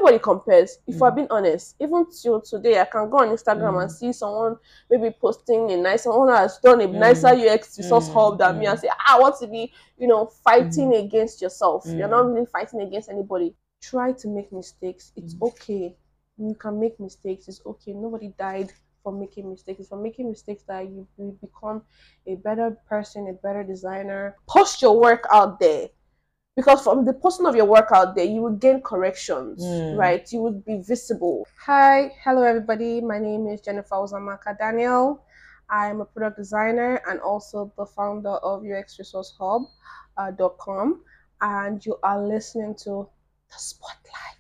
Everybody compares. If we're being honest, even till today, I can go on Instagram and see someone maybe posting a nice, someone has done a nicer UX resource hub than me, and say, I want to be, fighting against yourself. You're not really fighting against anybody. Try to make mistakes. It's okay. You can make mistakes. It's okay. Nobody died for making mistakes. It's for making mistakes that you become a better person, a better designer. Post your work out there. Because from the posting of your work out there, you will gain corrections, right? You will be visible. Hello everybody. My name is Jennifer Ozamaka Daniel. I am a product designer and also the founder of UXResourceHub.com. And you are listening to The Spotlight.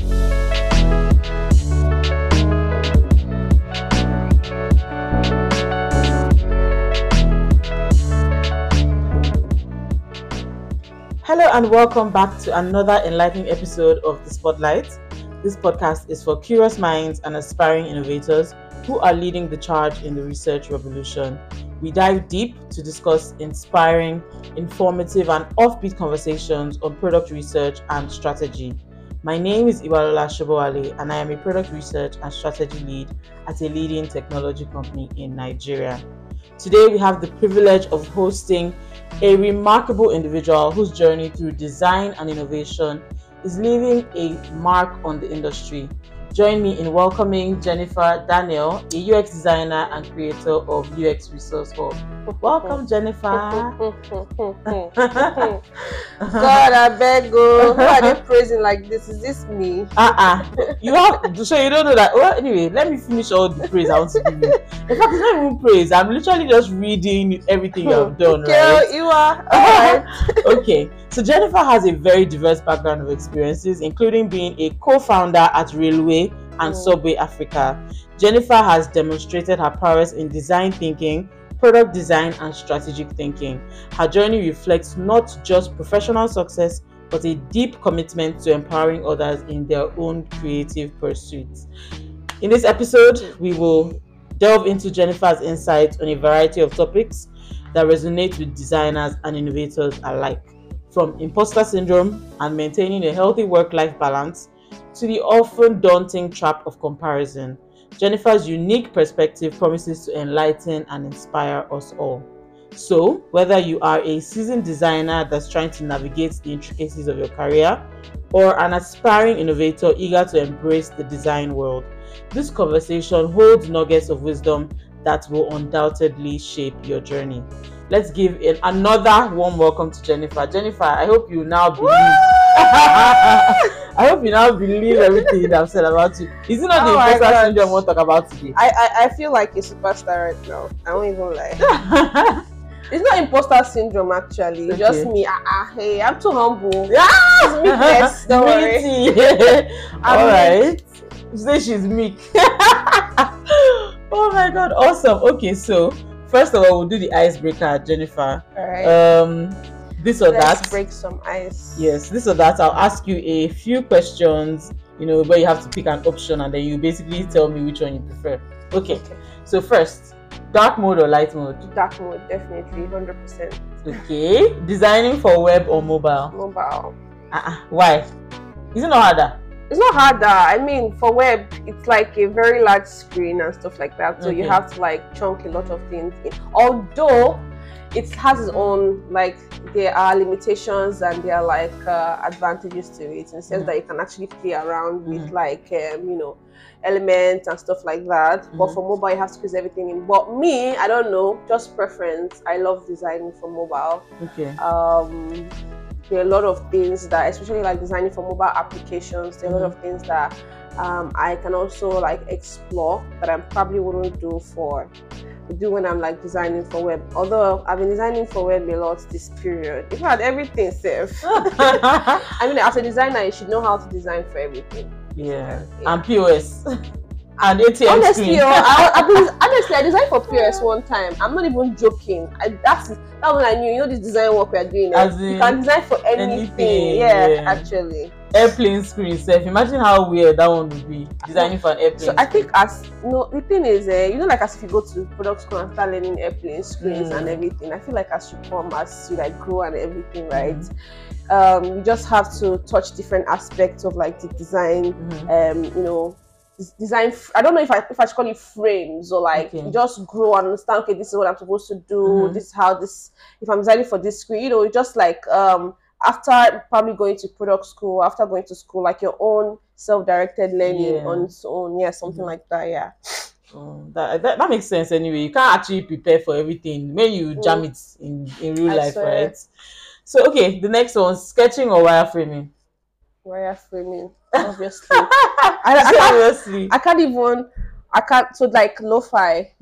Hello and welcome back to another enlightening episode of The Spotlight. This podcast is for curious minds and aspiring innovators who are leading the charge in the research revolution. We dive deep to discuss inspiring, informative and offbeat conversations on product research and strategy. My name is Iwalola Shobowale and I am a product research and strategy lead at a leading technology company in Nigeria. Today we have the privilege of hosting a remarkable individual whose journey through design and innovation is leaving a mark on the industry. Join me in welcoming Jennifer Daniel, a UX designer and creator of UX Resource Hub. Welcome, Jennifer. God, I beg you. Who are they praising like this? Is this me? You have so you don't know that. Well, anyway, let me finish all the praise I want to give you. In fact, it's not even praise. I'm literally just reading everything you have done, right? You are. All right. Okay. So Jennifer has a very diverse background of experiences, including being a co-founder at Railway and Subway Africa. Jennifer has demonstrated her prowess in design thinking, product design, and strategic thinking. Her journey reflects not just professional success, but a deep commitment to empowering others in their own creative pursuits. In this episode, we will delve into Jennifer's insights on a variety of topics that resonate with designers and innovators alike. From imposter syndrome and maintaining a healthy work-life balance to the often daunting trap of comparison, Jennifer's unique perspective promises to enlighten and inspire us all. So, whether you are a seasoned designer that's trying to navigate the intricacies of your career or an aspiring innovator eager to embrace the design world, this conversation holds nuggets of wisdom that will undoubtedly shape your journey. Let's give another warm welcome to Jennifer. Jennifer, I hope you now believe. I hope you now believe everything that I've said about you. Is it not the imposter syndrome I want to talk about today? I feel like a superstar right now. I won't even lie. It's not imposter syndrome actually. It's just me. Hey, I'm too humble. It's meekness. Don't worry. All right. You say she's meek. Oh my God, awesome. Okay, so first of all, we'll do the icebreaker, Jennifer. All right. This or Let's that. break some ice. Yes, this or that. I'll ask you a few questions, where you have to pick an option and then you basically tell me which one you prefer. Okay. So first, dark mode or light mode? Dark mode, definitely, 100%. Okay. Designing for web or mobile? Mobile. Why? Is it not harder? It's not harder. I mean, for web, it's like a very large screen and stuff like that. So you have to chunk a lot of things in. Although it has its own, there are limitations and there are advantages to it in the sense that you can actually play around with elements and stuff like that. But for mobile, you have to squeeze everything in. But me, I don't know, just preference. I love designing for mobile. Okay. There are a lot of things that, especially designing for mobile applications, there are a lot of things that I can also explore that I probably wouldn't do when I'm designing for web. Although I've been designing for web a lot this period. If I had everything safe. I mean, as a designer, you should know how to design for everything. Yeah. And POS. And ATM honestly, screen. I designed for POS one time. I'm not even joking. That's when I knew, this design work we are doing. You can design for anything. Yeah, actually. airplane screen itself. Imagine how weird that one would be, designing for an airplane So I screen. think the thing is, like as if you go to product school and start learning airplane screens and everything. I feel like as you come, as you like grow and everything, right? You just have to touch different aspects of like the design. Design. I don't know if I should call it frames or like you just grow and understand. Okay, this is what I'm supposed to do. This is how this. If I'm designing for this screen, just like after probably going to product school, after going to school, like your own self-directed learning on its own, something like that, that makes sense anyway. You can't actually prepare for everything when you jam it in real life, right? So okay, the next one, sketching or wireframing? Wireframing, obviously. I can't so like lo-fi.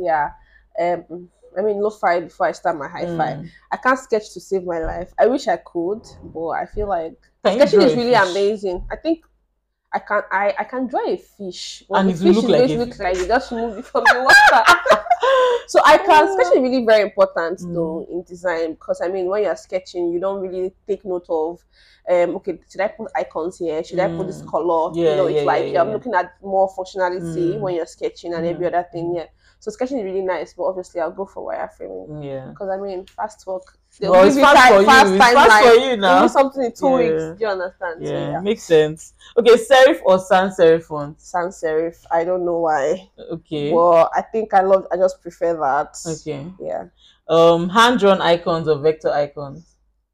I mean lo-fi before I start my hi-fi. I can't sketch to save my life. I wish I could, but I feel like sketching is really amazing. I think I can draw a fish, but and the fish is going to look like you just moved it from the water. So sketching is really very important though in design, because I mean when you're sketching, you don't really take note of okay, should I put icons here? Should I put this color? You're looking at more functionality when you're sketching and every other thing. So sketching is really nice, but obviously I'll go for wireframing. Because I mean fast work. It's fast for you. It's fast for you now. You do something in 2 weeks. Do you understand? Yeah, makes sense. Okay, serif or sans serif font? Sans serif. I don't know why. Okay. Well, I think I just prefer that. Okay. Yeah. Hand-drawn icons or vector icons?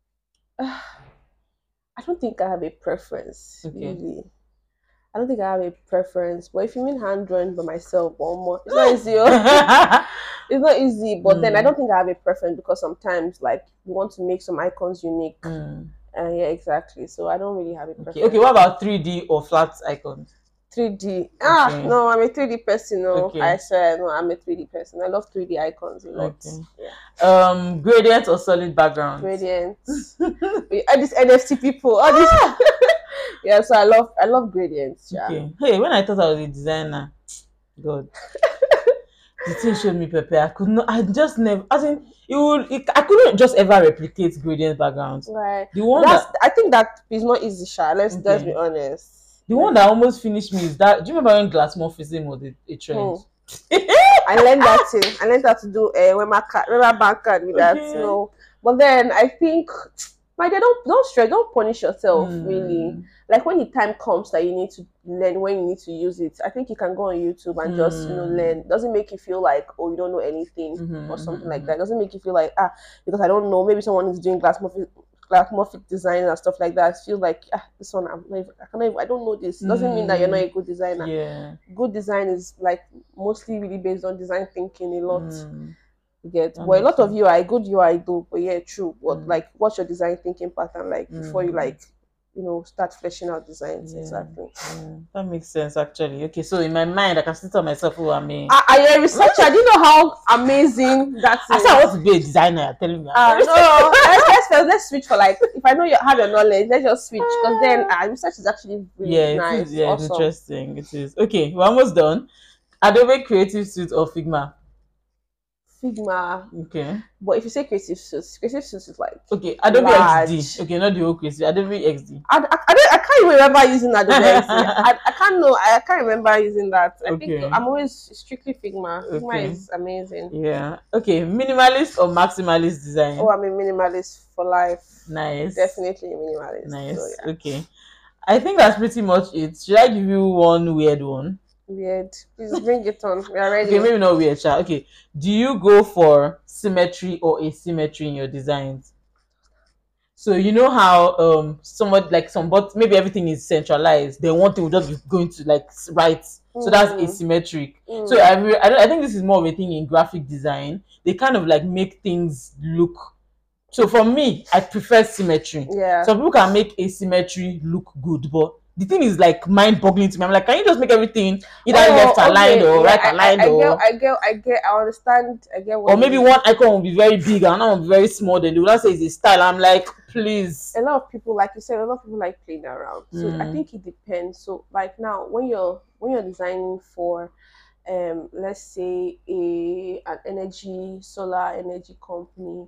I don't think I have a preference. Really. I don't think I have a preference. But if you mean hand-drawn by myself or more, it's not easy. It's not easy. But then I don't think I have a preference, because sometimes like you want to make some icons unique. Yeah, exactly. So I don't really have a preference. Okay, what about 3D or flat icons? 3D. No, I'm a 3D person. No, I swear, no, I'm a 3D person. I love 3D icons a lot. Gradient or solid background? Gradient. All these NFT people. All these. Yeah, so I love gradients. Yeah. Okay. Hey, when I thought I was a designer, God, the thing showed me Pepe. I could not. I just never. I think I couldn't just ever replicate gradient backgrounds. Right. I think that is not easy, Sha. Let's be honest. The one that almost finished me is that. Do you remember when glass morphism was a trend? I learned that thing. I learned how to do a Wema bank card with that. But then I think, like, don't stress, don't punish yourself. Really, like when the time comes that you need to learn, when you need to use it, I think you can go on YouTube and just learn. Doesn't make you feel like, oh, you don't know anything or something like that. Doesn't make you feel like because I don't know, maybe someone is doing glassmorphic design and stuff like that. I feel like this one I don't know this. Doesn't mean that you're not a good designer. Yeah. Good design is like mostly really based on design thinking a lot. You get, but a lot of you are a good UI do, but yeah, true. But like, what's your design thinking pattern like before you like, start fleshing out designs? Exactly. That makes sense actually. Okay, so in my mind, I can still tell myself who I'm a. I a researcher. Do you know how amazing that is? I said I want to be a designer. You're telling me. No, let's switch for like. If I know you have your knowledge, let's just switch, because then research is actually really nice. It's interesting. It is. Okay, we're almost done. Adobe Creative Suite or Figma? Figma. Okay. But if you say Creative Suite is like Adobe XD. Okay, not the whole Creative. Adobe XD. I can't even remember using Adobe XD. I can't remember using that. I think I'm always strictly Figma. Figma is amazing. Yeah. Okay. Minimalist or maximalist design? Oh, I'm a minimalist for life. Nice. Definitely a minimalist. Nice. So, yeah. Okay. I think that's pretty much it. Should I give you one weird one? Weird. Please bring it on. We are ready. Okay, maybe not weird, child. Okay. Do you go for symmetry or asymmetry in your designs? So you know how but maybe everything is centralized. Then one thing will just be going to like right. So that's asymmetric. So I think this is more of a thing in graphic design. They kind of like make things look. So for me, I prefer symmetry. Yeah. Some people can make asymmetry look good, but the thing is like mind-boggling to me. I'm like, can you just make everything either left aligned or right aligned? I understand. I get what. Or maybe one icon will be very big and another will be very small. Then they will not say it's a style. I'm like, please. A lot of people, like you said, like playing around. So I think it depends. So like now, when you're designing for, let's say an solar energy company,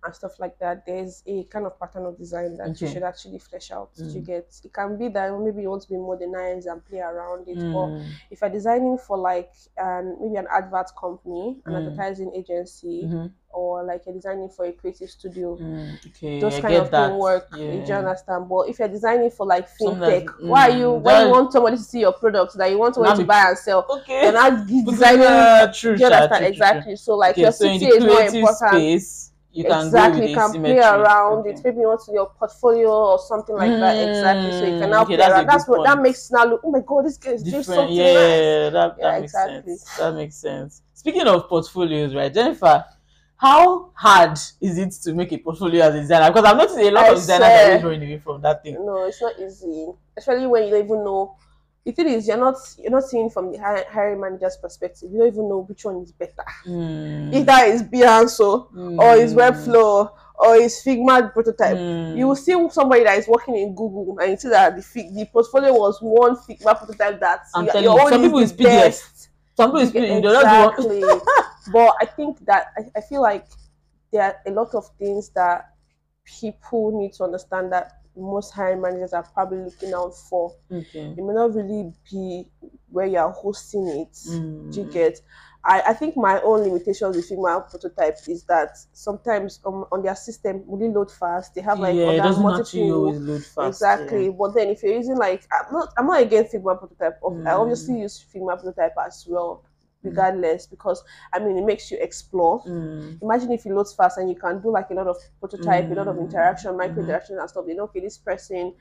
and stuff like that, there's a kind of pattern of design that you Okay. should actually flesh out. You get, it can be that maybe you want to be modernized and play around it, but if you're designing for like maybe an advert company, an advertising agency, or like you're designing for a creative studio, okay, those I kind get of that. thing work. Yeah. You why if you're designing for like Something fintech, that's- why are you why that- you want somebody to see your product that you want somebody Now to be- buy and sell? Okay. You're not designing. True, Do you understand? true. Exactly. So like Okay, your so in CTA the is more creative important. space, you can Exactly, go with you can asymmetry. play around Okay. it. Maybe you want to your portfolio or something like that. Exactly. So you can now Okay, play that's a around. That's good what that point. makes now look. Oh my god, this guy is doing Different, something yeah, nice. that Yeah, makes exactly. sense. That makes sense. Speaking of portfolios, right, Jennifer, how hard is it to make a portfolio as a designer? Because I've noticed a lot of designers are always running away from that thing. No, it's not easy, especially when you don't even know. The thing is, you're not seeing from the hiring manager's perspective. You don't even know which one is better. Either it's Behance or it's Webflow or it's Figma prototype. You will see somebody that is working in Google and you see that the portfolio was one Figma prototype that your own some people is the best. Some people exactly. But I think that I feel like there are a lot of things that people need to understand that most hiring managers are probably looking out for. Okay. It may not really be where you are hosting it. Do you get? I think my own limitations with Figma prototype is that sometimes on their system, will it load fast? They have like it doesn't multiple actually always load fast. Exactly. Yeah. But then if you're using like I'm not against Figma prototype. I obviously use Figma prototype as well, regardless, because I mean it makes you explore. Imagine if you load fast and you can do like a lot of prototype, a lot of interaction, micro interaction and stuff. You know, okay, this person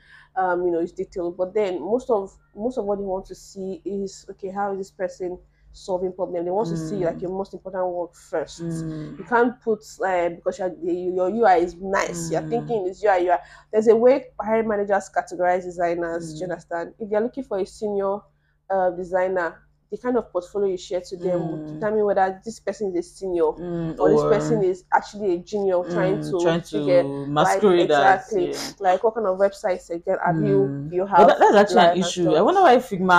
is detailed, but then most of what you want to see is, okay, how is this person solving problem? They want to see like your most important work first. You can't put because your UI is nice, you're thinking it's UI. There's a way hiring managers categorize designers. Do you understand? If you're looking for a senior designer, the kind of portfolio you share to them will determine whether this person is a senior or this person is actually a junior trying to get masquerade exactly like what kind of websites again you have. But that's actually an issue. I wonder why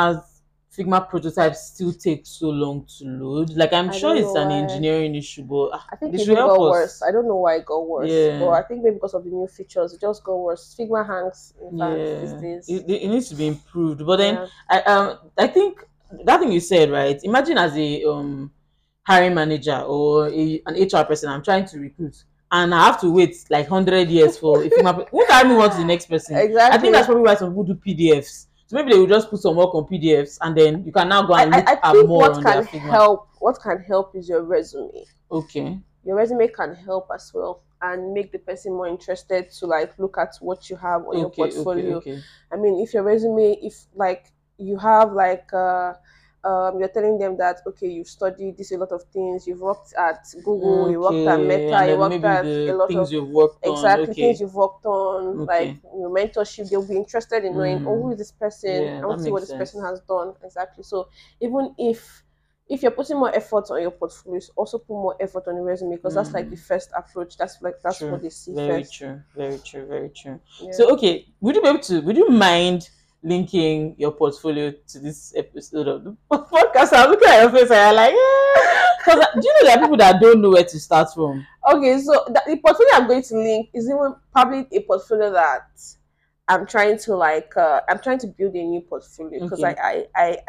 Figma prototypes still take so long to load. Like I'm sure it's an engineering issue, but I think it got worse. I don't know why it got worse. Yeah. But I think maybe because of the new features, it just got worse. Figma hangs in fact these days. It needs to be improved. But then I think that thing you said, right? Imagine as a hiring manager or an HR person, I'm trying to recruit, and I have to wait like 100 years for if who can move on to the next person. Exactly. I think that's probably why some people do PDFs. So maybe they will just put some work on PDFs, and then you can now go and look at more on their Figma. What can help is your resume. Okay. Your resume can help as well and make the person more interested to like look at what you have on your portfolio. Okay. I mean, if your resume, if like you have like you're telling them that, okay, you've studied this a lot of things, you've worked at Google, you worked at Meta, you worked at a lot things of you've worked on. Things you've worked on, like your mentorship. They'll be interested in knowing, who is this person? I want to see what this person has done. Exactly. So even if you're putting more effort on your portfolio, also put more effort on your resume, because that's like the first approach. That's what they see first. Very true. Yeah. So okay, would you mind linking your portfolio to this episode of the podcast? I'm looking at your face and you're like, because do you know there are people that don't know where to start from? Okay, so the portfolio I'm going to link is even probably a portfolio that I'm trying to build a new portfolio, because I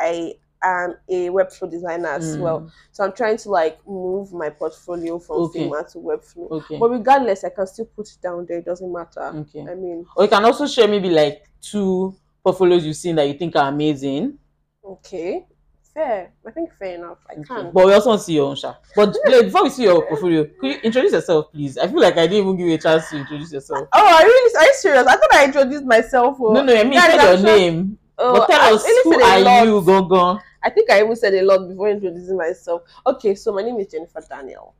am a Webflow designer as well. So I'm trying to like move my portfolio from Figma to Webflow. But regardless, I can still put it down there. It doesn't matter. I mean, or you can also share maybe like 2 portfolios you've seen that you think are amazing. Okay, fair. I think fair enough. I can. But we also want to see your own shot. But before we see your portfolio, could you introduce yourself, please? I feel like I didn't even give you a chance to introduce yourself. Oh, are you serious? I thought I introduced myself. No, I mean, say your name. But tell us, who are you, Gongon? I think I even said a lot before introducing myself. Okay, so my name is Jennifer Daniel.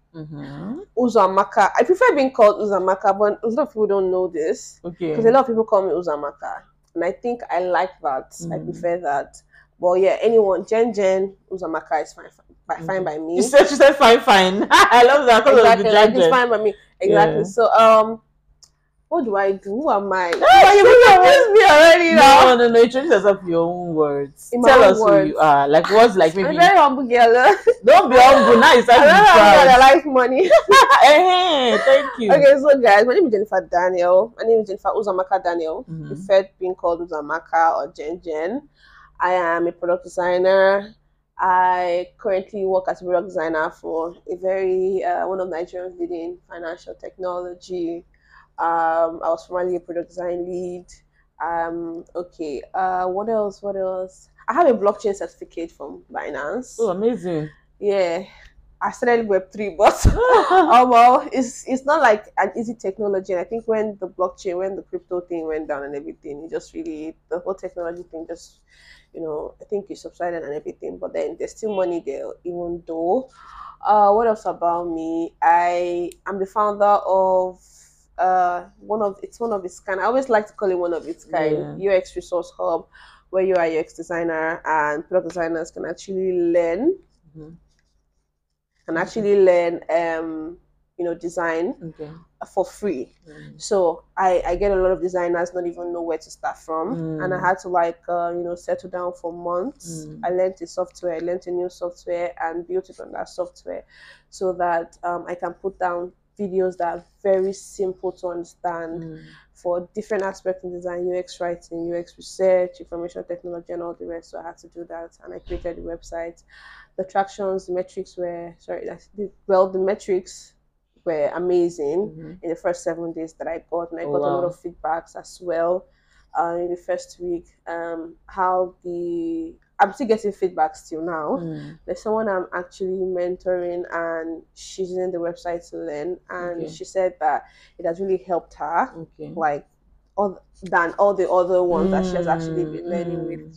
Uzamaka. I prefer being called Uzamaka, but a lot of people don't know this. Okay. Because a lot of people call me Uzamaka. And I think I like that. I prefer that. But yeah, anyone, Jen Uzamaka is fine by me. She said fine. I love that. Exactly, it's fine by me. Exactly. Yeah. So What do I do? Who am I? You confused me already now. No. Introduce yourself in your own words. In my Tell own us words. who you are. Like what's like I'm maybe. a very humble girl. Don't be humble. Now you start to be I proud. like money. Thank you. Okay, so guys, my name is Jennifer Daniel. My name is Jennifer Uzamaka Daniel. Preferred being called Uzamaka or Jen. I am a product designer. I currently work as a product designer for a very one of Nigeria's leading financial technology. I was formerly a product design lead. Okay. What else? What else? I have a blockchain certificate from Binance. Oh, amazing. Yeah. I started Web3, but well, it's not like an easy technology. And I think when the crypto thing went down and everything, it just really, the whole technology thing just, I think it subsided and everything. But then there's still money there, even though. What else about me? I am the founder of one of its kind. I always like to call it one of its kind. Yeah. UX Resource Hub, where you are UX designer and product designers can actually learn. Design for free. So I get a lot of designers not even know where to start from, and I had to settle down for months. I learned a new software and built it on that software so that I can put down videos that are very simple to understand for different aspects in design, UX writing, UX research, information technology, and all the rest. So I had to do that, and I created the website. The tractions, the metrics were the metrics were amazing in the first 7 days that I got, and I got a lot of feedbacks as well in the first week. I'm still getting feedback still now. There's someone I'm actually mentoring, and she's using the website to learn, and she said that it has really helped her, than all the other ones that she has actually been learning with.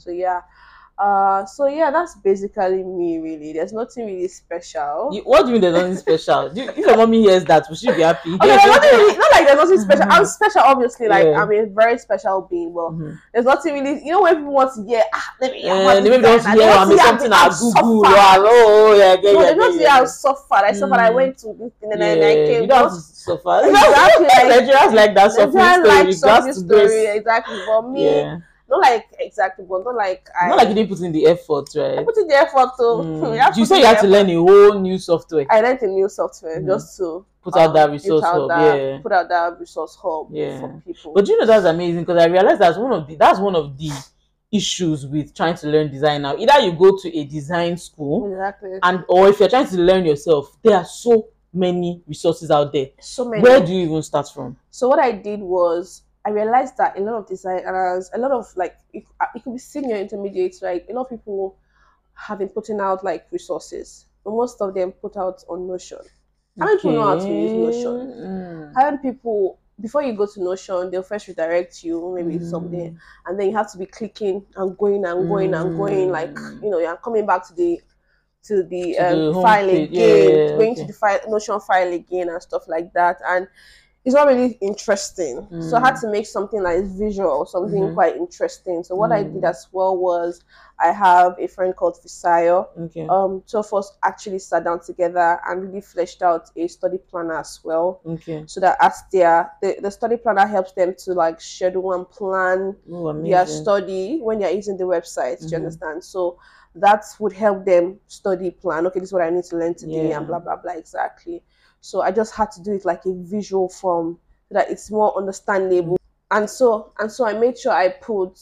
So yeah, that's basically me. Really, there's nothing really special. What do you mean there's nothing special? If your mommy hears that, will she be happy? Okay, not like there's nothing special. I'm special, obviously. Like I'm a very special being. Well, there's nothing really. When people want to hear, maybe they want to hear something at Google. They don't say I suffered. I went to this thing and then I came. You don't have to suffer. Exactly. Nigerians like that suffering story. Exactly. For me. Not like exactly, but not like you didn't put in the effort, right? I put in the effort too. You say you had to learn a whole new software. I learned a new software just to put out that resource hub. Put out that resource hub for people. But that's amazing, because I realized that's one of the issues with trying to learn design now. Either you go to a design school, or if you're trying to learn yourself, there are so many resources out there. So many. Where do you even start from? So what I did was, I realized that a lot of designers, a lot of it could be senior intermediates, right? A lot of people have been putting out resources. Most of them put out on Notion. How many people know how to use Notion? How many people, before you go to Notion, they'll first redirect you maybe something, and then you have to be clicking and going and going and going, you're coming back to the file again, going to the Notion file again and stuff like that, and it's not really interesting. So I had to make something like visual, something quite interesting. So what I did as well was, I have a friend called Fisayo. Two of us actually sat down together and really fleshed out a study planner as well. So that as the study planner helps them to schedule and plan their study when they're using the website. Do you understand? So that would help them study plan. Okay, this is what I need to learn today and blah blah blah. Exactly. So I just had to do it like a visual form so that it's more understandable. And so I made sure I put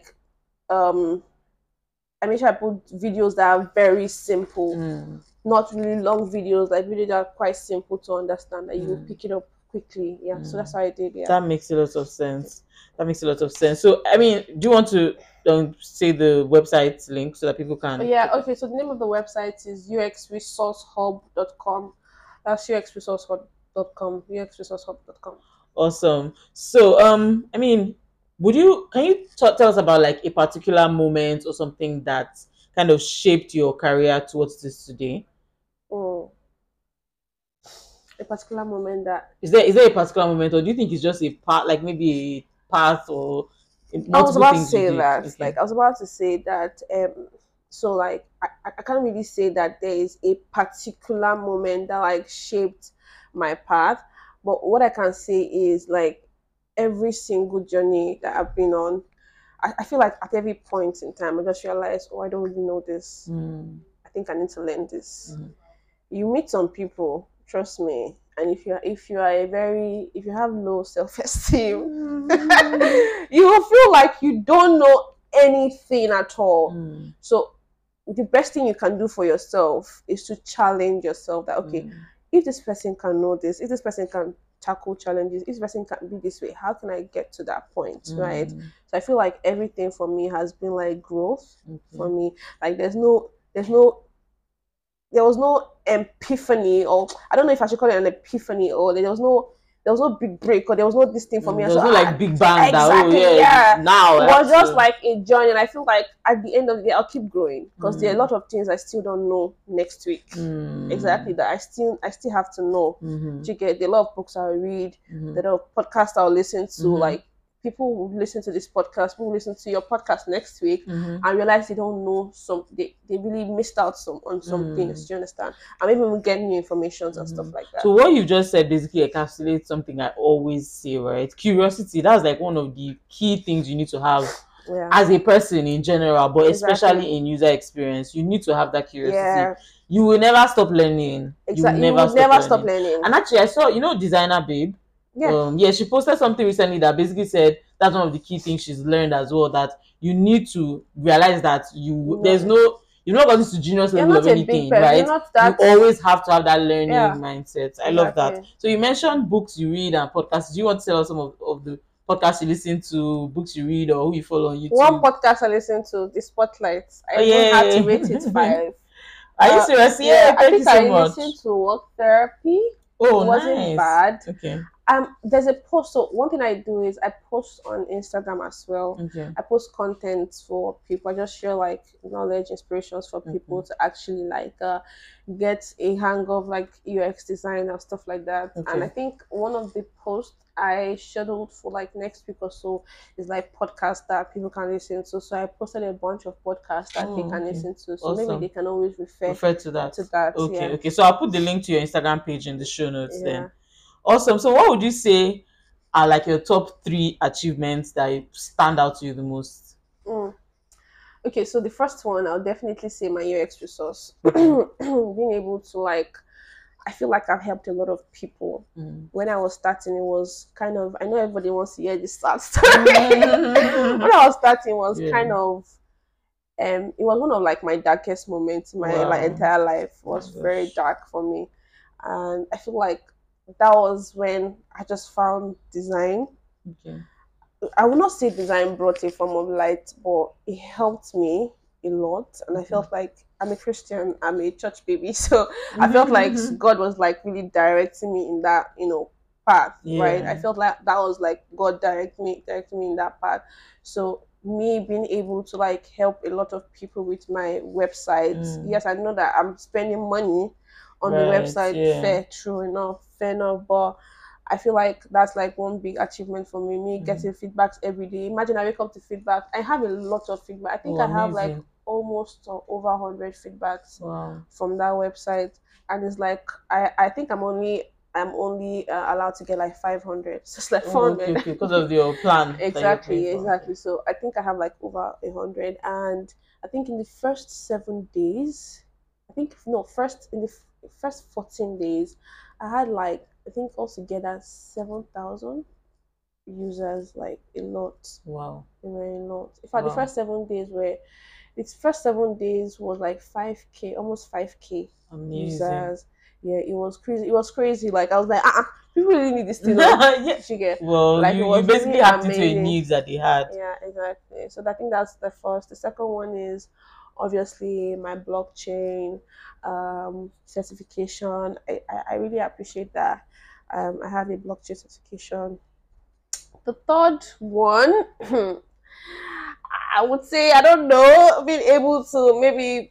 videos that are very simple, not really long videos, videos that are quite simple to understand, that you will pick it up quickly. So that's how I did. That makes a lot of sense. So I mean, do you want to say the website link so that people can? Okay. So the name of the website is uxresourcehub.com. That's uxresourcehub.com. uxresourcehub.com. Awesome. So I mean, can you tell us about a particular moment or something that kind of shaped your career towards this today? A particular moment that is there a particular moment, or do you think it's just a part, maybe a path, or I was about to say that. I was about to say that. So I can't really say that there is a particular moment that shaped my path, but what I can say is every single journey that I've been on, I feel like at every point in time, I just realize, oh, I don't really know this. I think I need to learn this. You meet some people, trust me, and if you have low self esteem, you will feel like you don't know anything at all. So the best thing you can do for yourself is to challenge yourself that okay, if this person can know this, if this person can tackle challenges, if this person can be this way, how can I get to that point, right? So I feel like everything for me has been like growth for me. Like there was no epiphany, or I don't know if I should call it an epiphany, or there was no big break, or there was no this thing for me. There was no like big bang that, oh exactly, yeah, now it was just like a journey, and I feel like at the end of the day I'll keep growing because there are a lot of things I still don't know next week. Exactly, that I still have to know. You get a lot of books I'll read, the lot of podcasts I'll listen to, like people will listen to this podcast, people will listen to your podcast next week and realize they don't know they really missed out on some things. Do you understand? And maybe we'll get new information and stuff like that. So what you just said basically encapsulates something I always say, right? Curiosity. That's like one of the key things you need to have as a person in general, but especially in user experience. You need to have that curiosity. You will never stop learning. Exactly. You will never stop learning. And actually, I saw, Designer Babe. She posted something recently that basically said that's one of the key things she's learned as well, that you need to realize that you're not going to genius level of anything, right? You always have to have that learning mindset. I love that. So you mentioned books you read and podcasts. Do you want to tell us some of the podcasts you listen to, books you read, or who you follow on YouTube? One podcast I listen to, The Spotlight. I had to rate it 5. Are you serious? I think I listened to Work Therapy. Oh, it wasn't bad. Okay. There's a post. So one thing I do is I post on Instagram as well. I post content for people. I just share like knowledge, inspirations for people to actually like get a hang of like UX design and stuff like that. And I think one of the posts I scheduled for like next week or so is like podcasts that people can listen to. So I posted a bunch of podcasts that they can listen to. So maybe they can always refer to that. Okay. So I'll put the link to your Instagram page in the show notes then. Awesome. So what would you say are like your top 3 achievements that stand out to you the most? Okay, so the first one, I'll definitely say my UX resource. Being able to I feel like I've helped a lot of people. When I was starting, it was kind of, I know everybody wants to hear this sad story. When I was starting, it was kind of, it was one of like my darkest moments in my entire life. It was very dark for me. And I feel like that was when I just found design. I would not say design brought a form of light, but it helped me a lot. And I felt like I'm a Christian, I'm a church baby. So I felt like God was like really directing me in that, path, right? I felt like that was like God directing me in that path. So me being able to like help a lot of people with my website. Yes, I know that I'm spending money on the website, fair enough, but I feel like that's like one big achievement for me getting feedbacks every day. Imagine I wake up to feedback. I have a lot of feedback. I think I have like almost over 100 feedbacks from that website, and it's like I think I'm only allowed to get like 500. So it's like 400 because of your plan. exactly. So I think I have like over 100, and I think in the first 7 days, in the first 14 days, I had like, I think altogether 7,000 users, like a lot. Wow. A lot. In fact, the first 7 days was like 5K, almost 5K users. Yeah, it was crazy. It was crazy. Like I was like, people really need this thing. Well, like, you basically really have to a needs that they had. Yeah, exactly. So I think that's the first. The second one is obviously my blockchain certification. I really appreciate that. I have a blockchain certification. The third one, I would say, I don't know, being able to maybe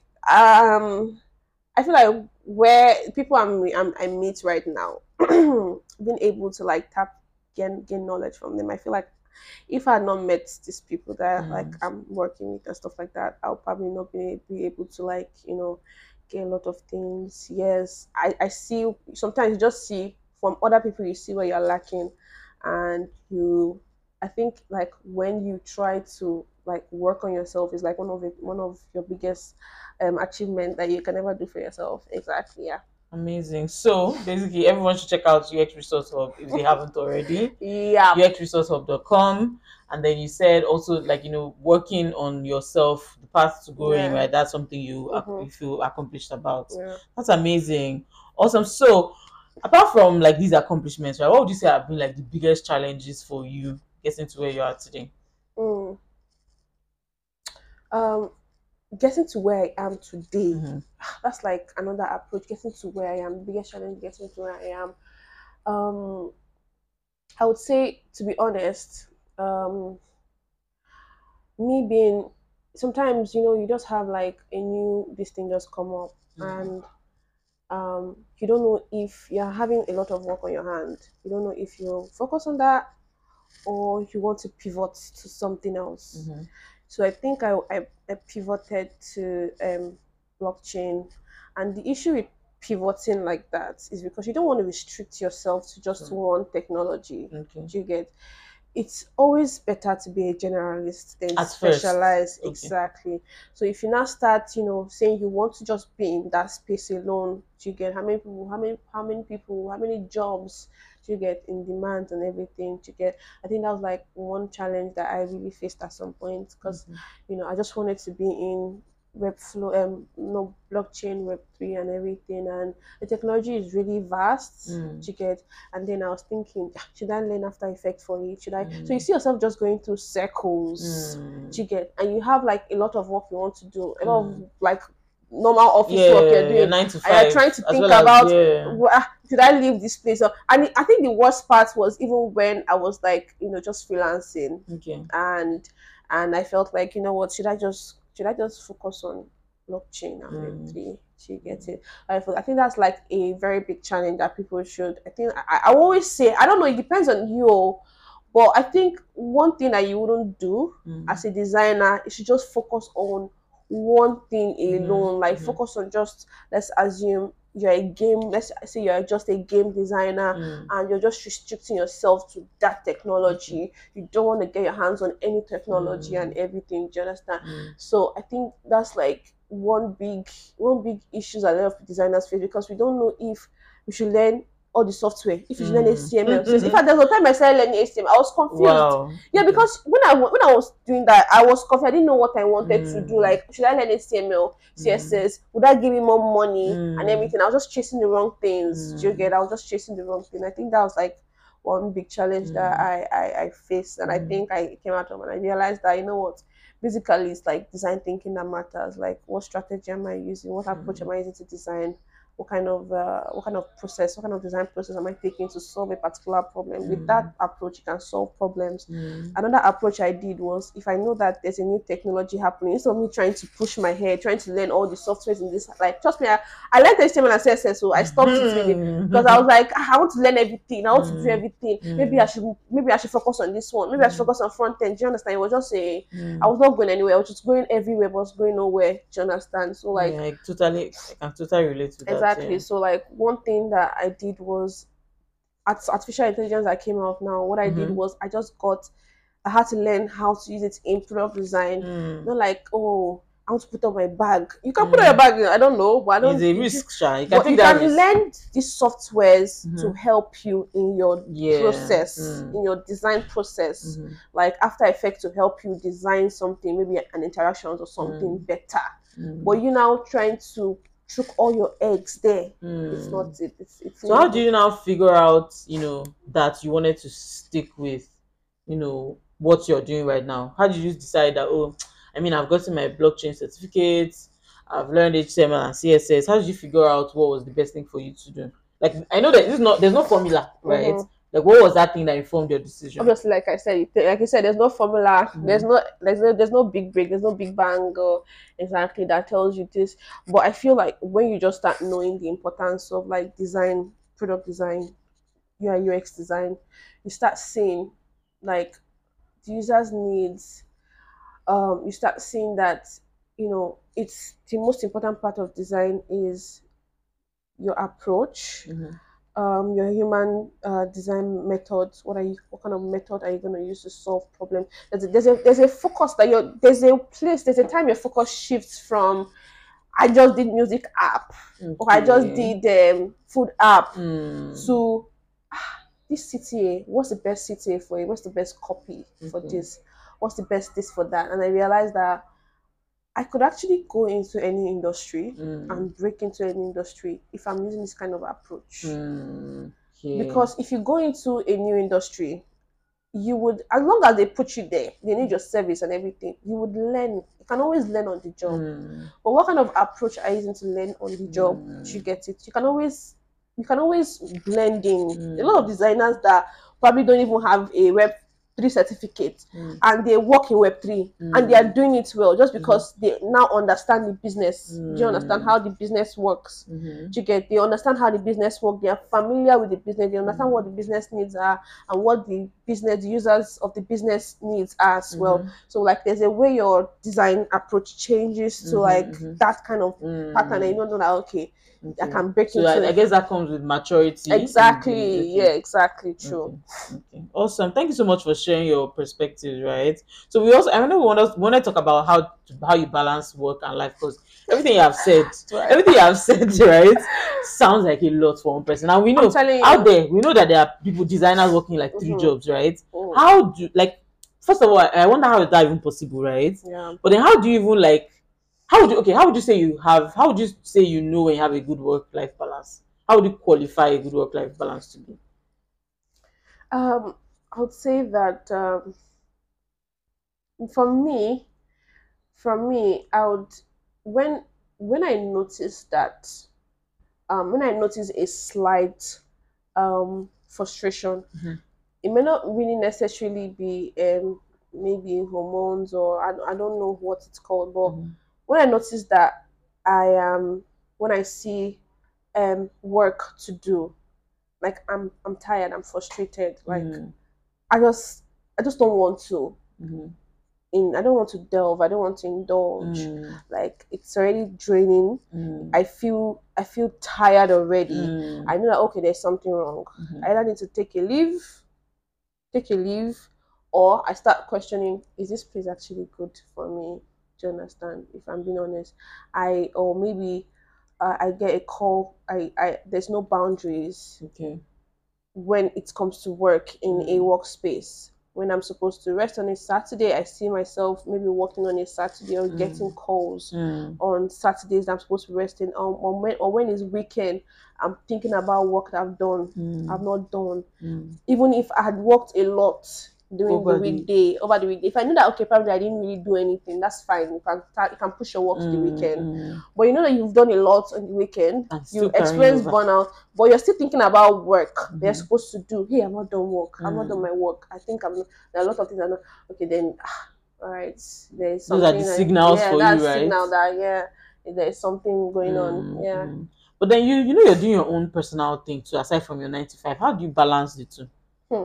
I feel like where people I meet right now, being able to like gain knowledge from them. I feel like if I had not met these people that like I'm working with and stuff like that, I'll probably not be able to like, get a lot of things. Yes, I see, sometimes you just see from other people, you see where you're lacking, and I think like when you try to like work on yourself is like one of your biggest achievement that you can ever do for yourself. Exactly. Yeah. Amazing. So basically, everyone should check out UX Resource Hub if they haven't already. Yeah. UXResourcehub.com. And then you said also, like, working on yourself, the path to growing, Yeah. right? That's something you Mm-hmm. you feel accomplished about. Yeah. That's amazing. Awesome. So apart from like these accomplishments, right, what would you say have been like the biggest challenges for you getting to where you are today? Mm. Um, Getting to where I am today, Mm-hmm. that's like another approach. Getting to where I am, biggest challenge. Getting to where I am. Um, I would say, to be honest, um, me being sometimes you just have like a new this thing just come up, Mm-hmm. and you don't know if you're having a lot of work on your hand. You don't know if you focus on that or you want to pivot to something else. Mm-hmm. So I think I pivoted to blockchain, and the issue with pivoting like that is because you don't want to restrict yourself to just Sure. one technology. Okay. Do you get? It's always better to be a generalist than At first. specialize. Okay. Exactly. So if you now start, saying you want to just be in that space alone, do you get how many people, how many jobs do you get in demand and everything? Do you get? I think that was like one challenge that I really faced at some point because, Mhm. I just wanted to be in Webflow, no blockchain, Web3, and everything, and the technology is really vast. Mm. Do you get? And then I was thinking, should I learn After Effects for it? Should I? So you Mm. see yourself just going through circles. Mm. Do you get? And you have like a lot of work you want to do, a lot of Mm. like normal office work you're Yeah, your doing, nine to and you're five, trying to as think well as, about, yeah. should I leave this place? And I think the worst part was even when I was like, just freelancing, Okay. and I felt like, what, should I just focus on blockchain and Mm. Web3? Do you get it? I think that's like a very big challenge that people should. I think I always say, I don't know, it depends on you, but I think one thing that you wouldn't do Mm. as a designer is to just focus on one thing Mm-hmm. alone. Like Mm-hmm. focus on just, let's assume let's say you're just a game designer Mm. and you're just restricting yourself to that Okay. technology. You don't want to get your hands on any technology and Mm. everything. Do you understand? Mm. So I think that's like one big issue that a lot of designers face, because we don't know if we should learn all the software, if you should learn HTML. Since in fact, there's no time I started learning HTML, I was confused. Wow. Yeah, Okay. because when I was doing that, I was confused. I didn't know what I wanted to do. Mm. Like, should I learn HTML, Mm. CSS? Would that give me more money and Mm. everything? I was just chasing the wrong things. Do you Mm. get? I was just chasing the wrong thing. I think that was like one big challenge that Mm. I faced, and I Mm. think I came out of, and I realized that, what, basically it's like design thinking that matters. Like, what strategy am I using? What approach Mm. am I using to design? What kind of process, what kind of design process am I taking to solve a particular problem? With Mm. that approach, you can solve problems. Mm. Another approach I did was, if I know that there's a new technology happening, instead of me trying to push my head, trying to learn all the softwares in this, like, trust me, I learned HTML and CSS, so I stopped it really, because I was like, I want to learn everything, I want to do Mm. everything. Mm. Maybe I should focus on this one. Maybe I should Mm. focus on front end. Do you understand? It was just I Mm. was not going anywhere. I was just going everywhere, but I was going nowhere. Do you understand? So like, Yeah, I can totally relate to that. exactly. Yeah. So like, one thing that I did was, artificial intelligence that came out now. What I did Mm-hmm. was, I had to learn how to use it in product design. Mm. Not like, oh, I want to put on my bag. You can put on your Mm. bag. I don't know, but I It's don't. a risk, Sha. You can But you take that can risk. learn these softwares to Mm-hmm. help you in your Yeah. process, Mm. in your design process. Mm-hmm. Like After Effects to help you design something, maybe an interactions or something Mm. better. Mm. But you now trying to chuck all your eggs there. It's not Mm. it. It's So not how do good. you now figure out, that you wanted to stick with, what you're doing right now? How did you decide that, oh, I mean, I've gotten my blockchain certificate, I've learned HTML and CSS. How did you figure out what was the best thing for you to do? Like, I know that there's no formula, right? Mm-hmm. Like, what was that thing that informed your decision? Obviously, like I said, there's no formula. Mm-hmm. There's no big break. There's no big bang or exactly that tells you this. But I feel like when you just start knowing the importance of like design, product design, UI UX design, you start seeing like the user's needs. You start seeing that, it's the most important part of design is your approach, Mm-hmm. your human design methods. What kind of method are you going to use to solve problem? There's a focus that there's a time your focus shifts from I just did music app or I just Okay. did food app Mm. to this CTA. What's the best CTA for it? What's the best copy for Okay. this? What's the best this for that? And I realized that I could actually go into any industry Mm. and break into any industry if I'm using this kind of approach. Mm. Okay. Because if you go into a new industry, you would, as long as they put you there, they need your service and everything, you would learn. You can always learn on the job. Mm. But what kind of approach are you using to learn on the job? Mm. You get it. You can always blend in. A lot of Mm. designers that probably don't even have a Web3 certificate, Mm. and they work in Web3, and they are doing it well just because they now understand the business. Do you understand how the business works? Mm-hmm. Do you get? They understand how the business works. They are familiar with the business. They understand what the business needs are and what the users of the business needs are as well. So like there's a way your design approach changes to like that kind of pattern, and you know that okay, I Okay. can break So into I it. guess that comes with maturity. Exactly. Yeah, exactly. True. Okay. Okay. Awesome. Thank you so much for sharing your perspectives, right? So we also I know we want to talk about how you balance work and life because everything you have said, Right. everything you have said, right, sounds like a lot for one person. And we I'm know telling you. out there, we know that there are people, designers working like 3 jobs, right? How do like first of all, I wonder how is that even possible, right? Yeah. But then how do you even like how would you say how would you say you know when you have a good work life balance? How would you qualify a good work life balance to be? I would say that for me, I would when when I notice that when I notice a slight frustration, it may not really necessarily be maybe hormones or I don't know what it's called, but when I notice that I am when I see work to do, like I'm tired, I'm frustrated, like I just I just don't want to I don't want to delve, I don't want to indulge. Like it's already draining. I feel tired already. I know that okay, there's something wrong. I either need to take a leave, or I start questioning, is this place actually good for me? Do you understand? If I'm being honest, or maybe I get a call. I there's no boundaries Okay. when it comes to work in a workspace. When I'm supposed to rest on a Saturday, I see myself maybe working on a Saturday or getting calls on Saturdays that I'm supposed to be resting. When it's weekend, I'm thinking about work that I've done, I've not done. Even if I had worked a lot during Over over the weekday, if I knew that okay, probably I didn't really do anything, that's fine. You can push your work to the weekend. But you know that you've done a lot on the weekend, And still you've carrying experienced over. burnout, but you're still thinking about work. They're supposed to do. Hey, I'm not done work. I'm not done my work. I think there are a lot of things I know. Okay, then all right, there's Those something. are the signals for that's you, right? signal that there's something going on. Yeah. But then you know you're doing your own personal thing too, aside from your 9 to 5. How do you balance the two?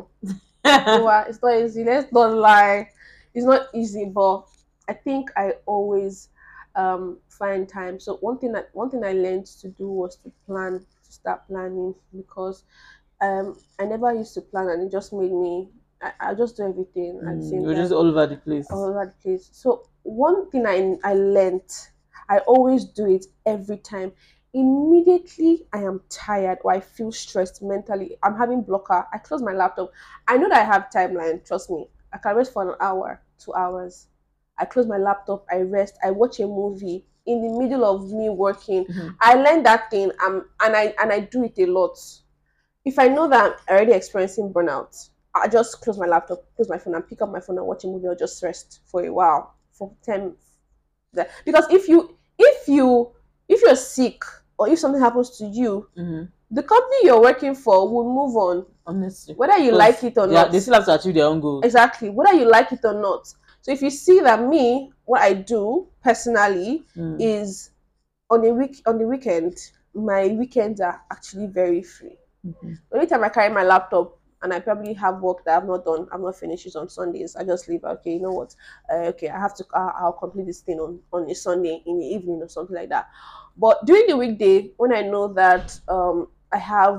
It's not easy. Let's not lie. It's not easy, but I think I always find time. So one thing I learned to do was to start planning, because I never used to plan, and it just made me I just do everything at the same You're time, just all over the place. all over the place. So one thing I learned, I always do it every time. Immediately I am tired or I feel stressed mentally, I'm having blocker, I close my laptop. I know that I have timeline, trust me. I can rest for an hour, 2 hours. I close my laptop, I rest, I watch a movie in the middle of me working. I learned that thing, and I do it a lot. If I know that I'm already experiencing burnout, I just close my laptop, close my phone, and pick up my phone and watch a movie, or just rest for a while, for 10. Because if you're sick, or if something happens to you, the company you're working for will move on, honestly, whether you like it or not. They still have to achieve their own goals. Exactly, whether you like it or not. So if you see that what I do personally is on the weekend, my weekends are actually very free. The only time I carry my laptop and I probably have work that I've not done, I've not finished it on Sundays, I just leave. Okay, you know what? Okay, I have to. I'll complete this thing on a Sunday in the evening or something like that. But during the weekday, when I know that I have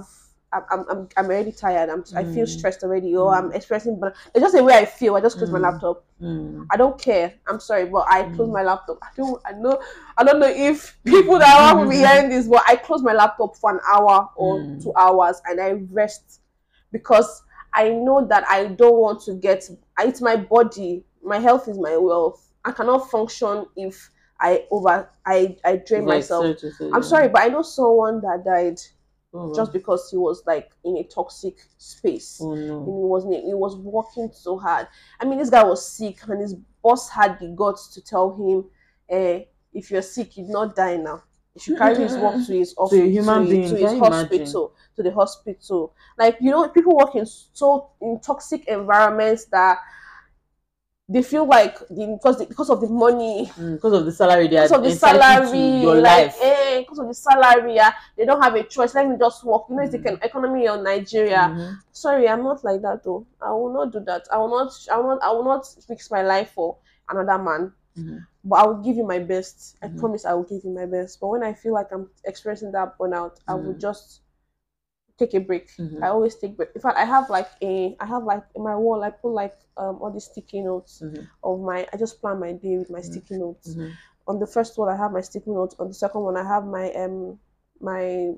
I'm already tired. I feel stressed already, or I'm expressing. But it's just the way I feel. I just close my laptop. I don't care. I'm sorry, but I close my laptop. I don't know if people that are behind this, but I close my laptop for an hour or 2 hours and I rest, because I know that I don't want to get. It's my body. My health is my wealth. I cannot function if I drain myself. I'm sorry, but I know someone that died just because he was like in a toxic space. Oh no. He was working so hard. I mean, this guy was sick, and his boss had the guts to tell him, if you're sick, you'd not die now. You should carry his work to his office, to his hospital, to the hospital. Like, people work in toxic environments that they feel like because of the money, because of the salary, because of the salary, your life. because of the salary, they don't have a choice. Let me just work. It's the economy of Nigeria. Sorry, I'm not like that though. I will not do that. I will not fix my life for another man. But I will give you my best. I promise I will give you my best. But when I feel like I'm experiencing that burnout, I will just take a break. I always take break. In fact, I have like in my wall, I put like all these sticky notes of I just plan my day with my sticky notes. On the first one, I have my sticky notes. On the second one, I have my my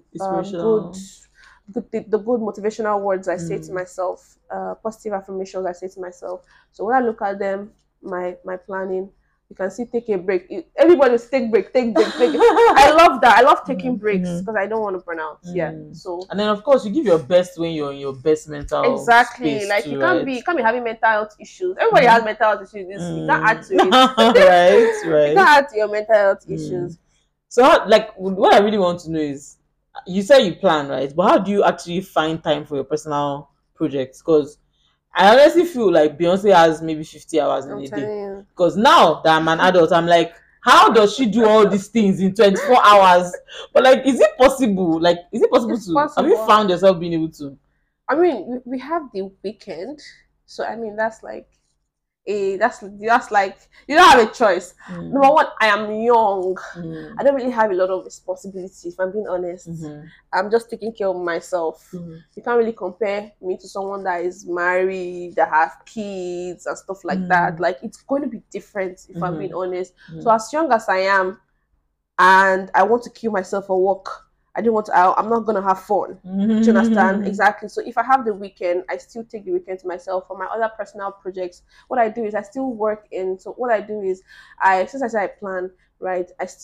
the good motivational words I say to myself, positive affirmations I say to myself. So when I look at them, my planning, you can see take a break. Everybody's take break. I love that. I love taking breaks because I don't want to burn out. Yeah. So, and then of course you give your best when you're in your best mental space like too, you can't be having mental health issues. Everybody has mental health issues. You can't add to it. right. You can't add to your mental health issues. So what I really want to know is, you say you plan, right? But how do you actually find time for your personal projects? Because I honestly feel like Beyonce has maybe 50 hours in a day. Because now that I'm an adult, I'm like, how does she do all these things in 24 hours? But like, is it possible? Like, is it possible to? Have you found yourself being able to? I mean, we have the weekend, so I mean that's like that's like you don't have a choice. Number one, I am young. I don't really have a lot of responsibility, if I'm being honest. I'm just taking care of myself. You can't really compare me to someone that is married, that has kids and stuff like that. Like, it's going to be different, if I'm being honest. So as young as I am, and I want to kill myself for work, I'm not gonna have fun. Do you understand? Exactly. So if I have the weekend, I still take the weekend to myself. For my other personal projects, what I do is I still work in. So what I do is since I say I plan, right?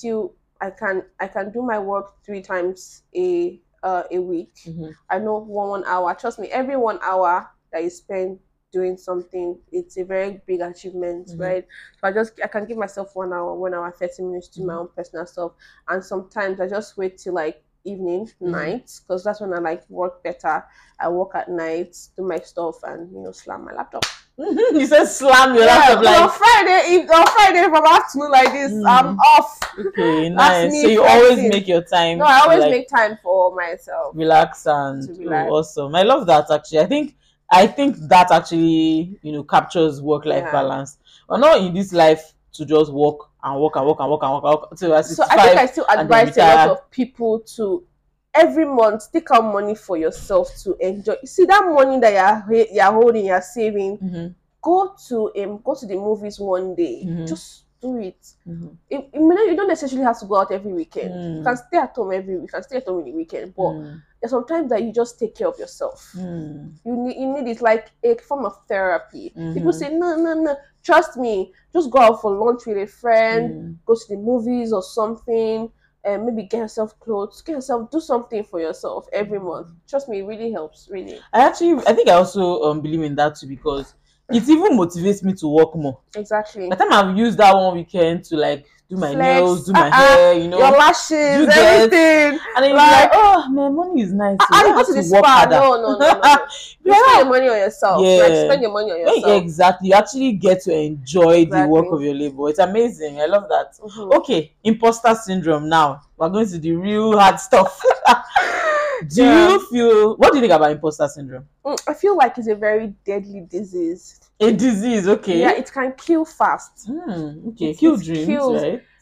I can do my work 3 times a week. I know 1 hour. Trust me, every 1 hour that you spend doing something, it's a very big achievement, right? So I can give myself 1 hour, 30 minutes to my own personal stuff. And sometimes I just wait till like evening, night, because that's when I like work better. I work at night, do my stuff, and slam my laptop. You said slam your laptop, like on Friday from afternoon like this, I'm off. Okay, nice. So you always make your time. No, I always make time for myself. Relax and awesome. I love that actually. I think that actually, captures work-life balance. But not in this life to just work and work. So I think I still advise a lot of people to every month take out money for yourself to enjoy. You see that money that you're holding, you're saving. Go to the movies one day. Just do it. You don't necessarily have to go out every weekend. You can stay at home in the weekend, but there's sometimes that you just take care of yourself. You need it like a form of therapy. People say no, trust me, just go out for lunch with a friend, go to the movies or something, and maybe get yourself clothes, do something for yourself every month. Trust me, it really helps. Really, I think I also believe in that too, because it even motivates me to work more. Exactly. By the time I've used that one weekend to like do my nails, do my hair, your lashes, everything. And then you're like, oh, my money is nice. I go to the spa. No. You spend your money on yourself. Yeah. Like, spend your money on yourself. Exactly. You actually get to enjoy the work of your labor. It's amazing. I love that. Okay, imposter syndrome. Now we're going to the real hard stuff. What do you think about imposter syndrome? I feel like it's a very deadly disease. A disease, okay. Yeah, it can kill fast. Okay, kill dreams, right?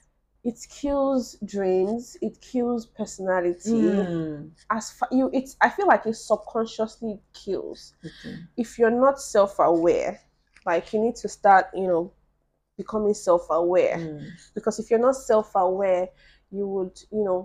it kills dreams, it kills personality. I feel like it subconsciously kills. If you're not self-aware, like you need to start, becoming self-aware. Because if you're not self-aware, you would,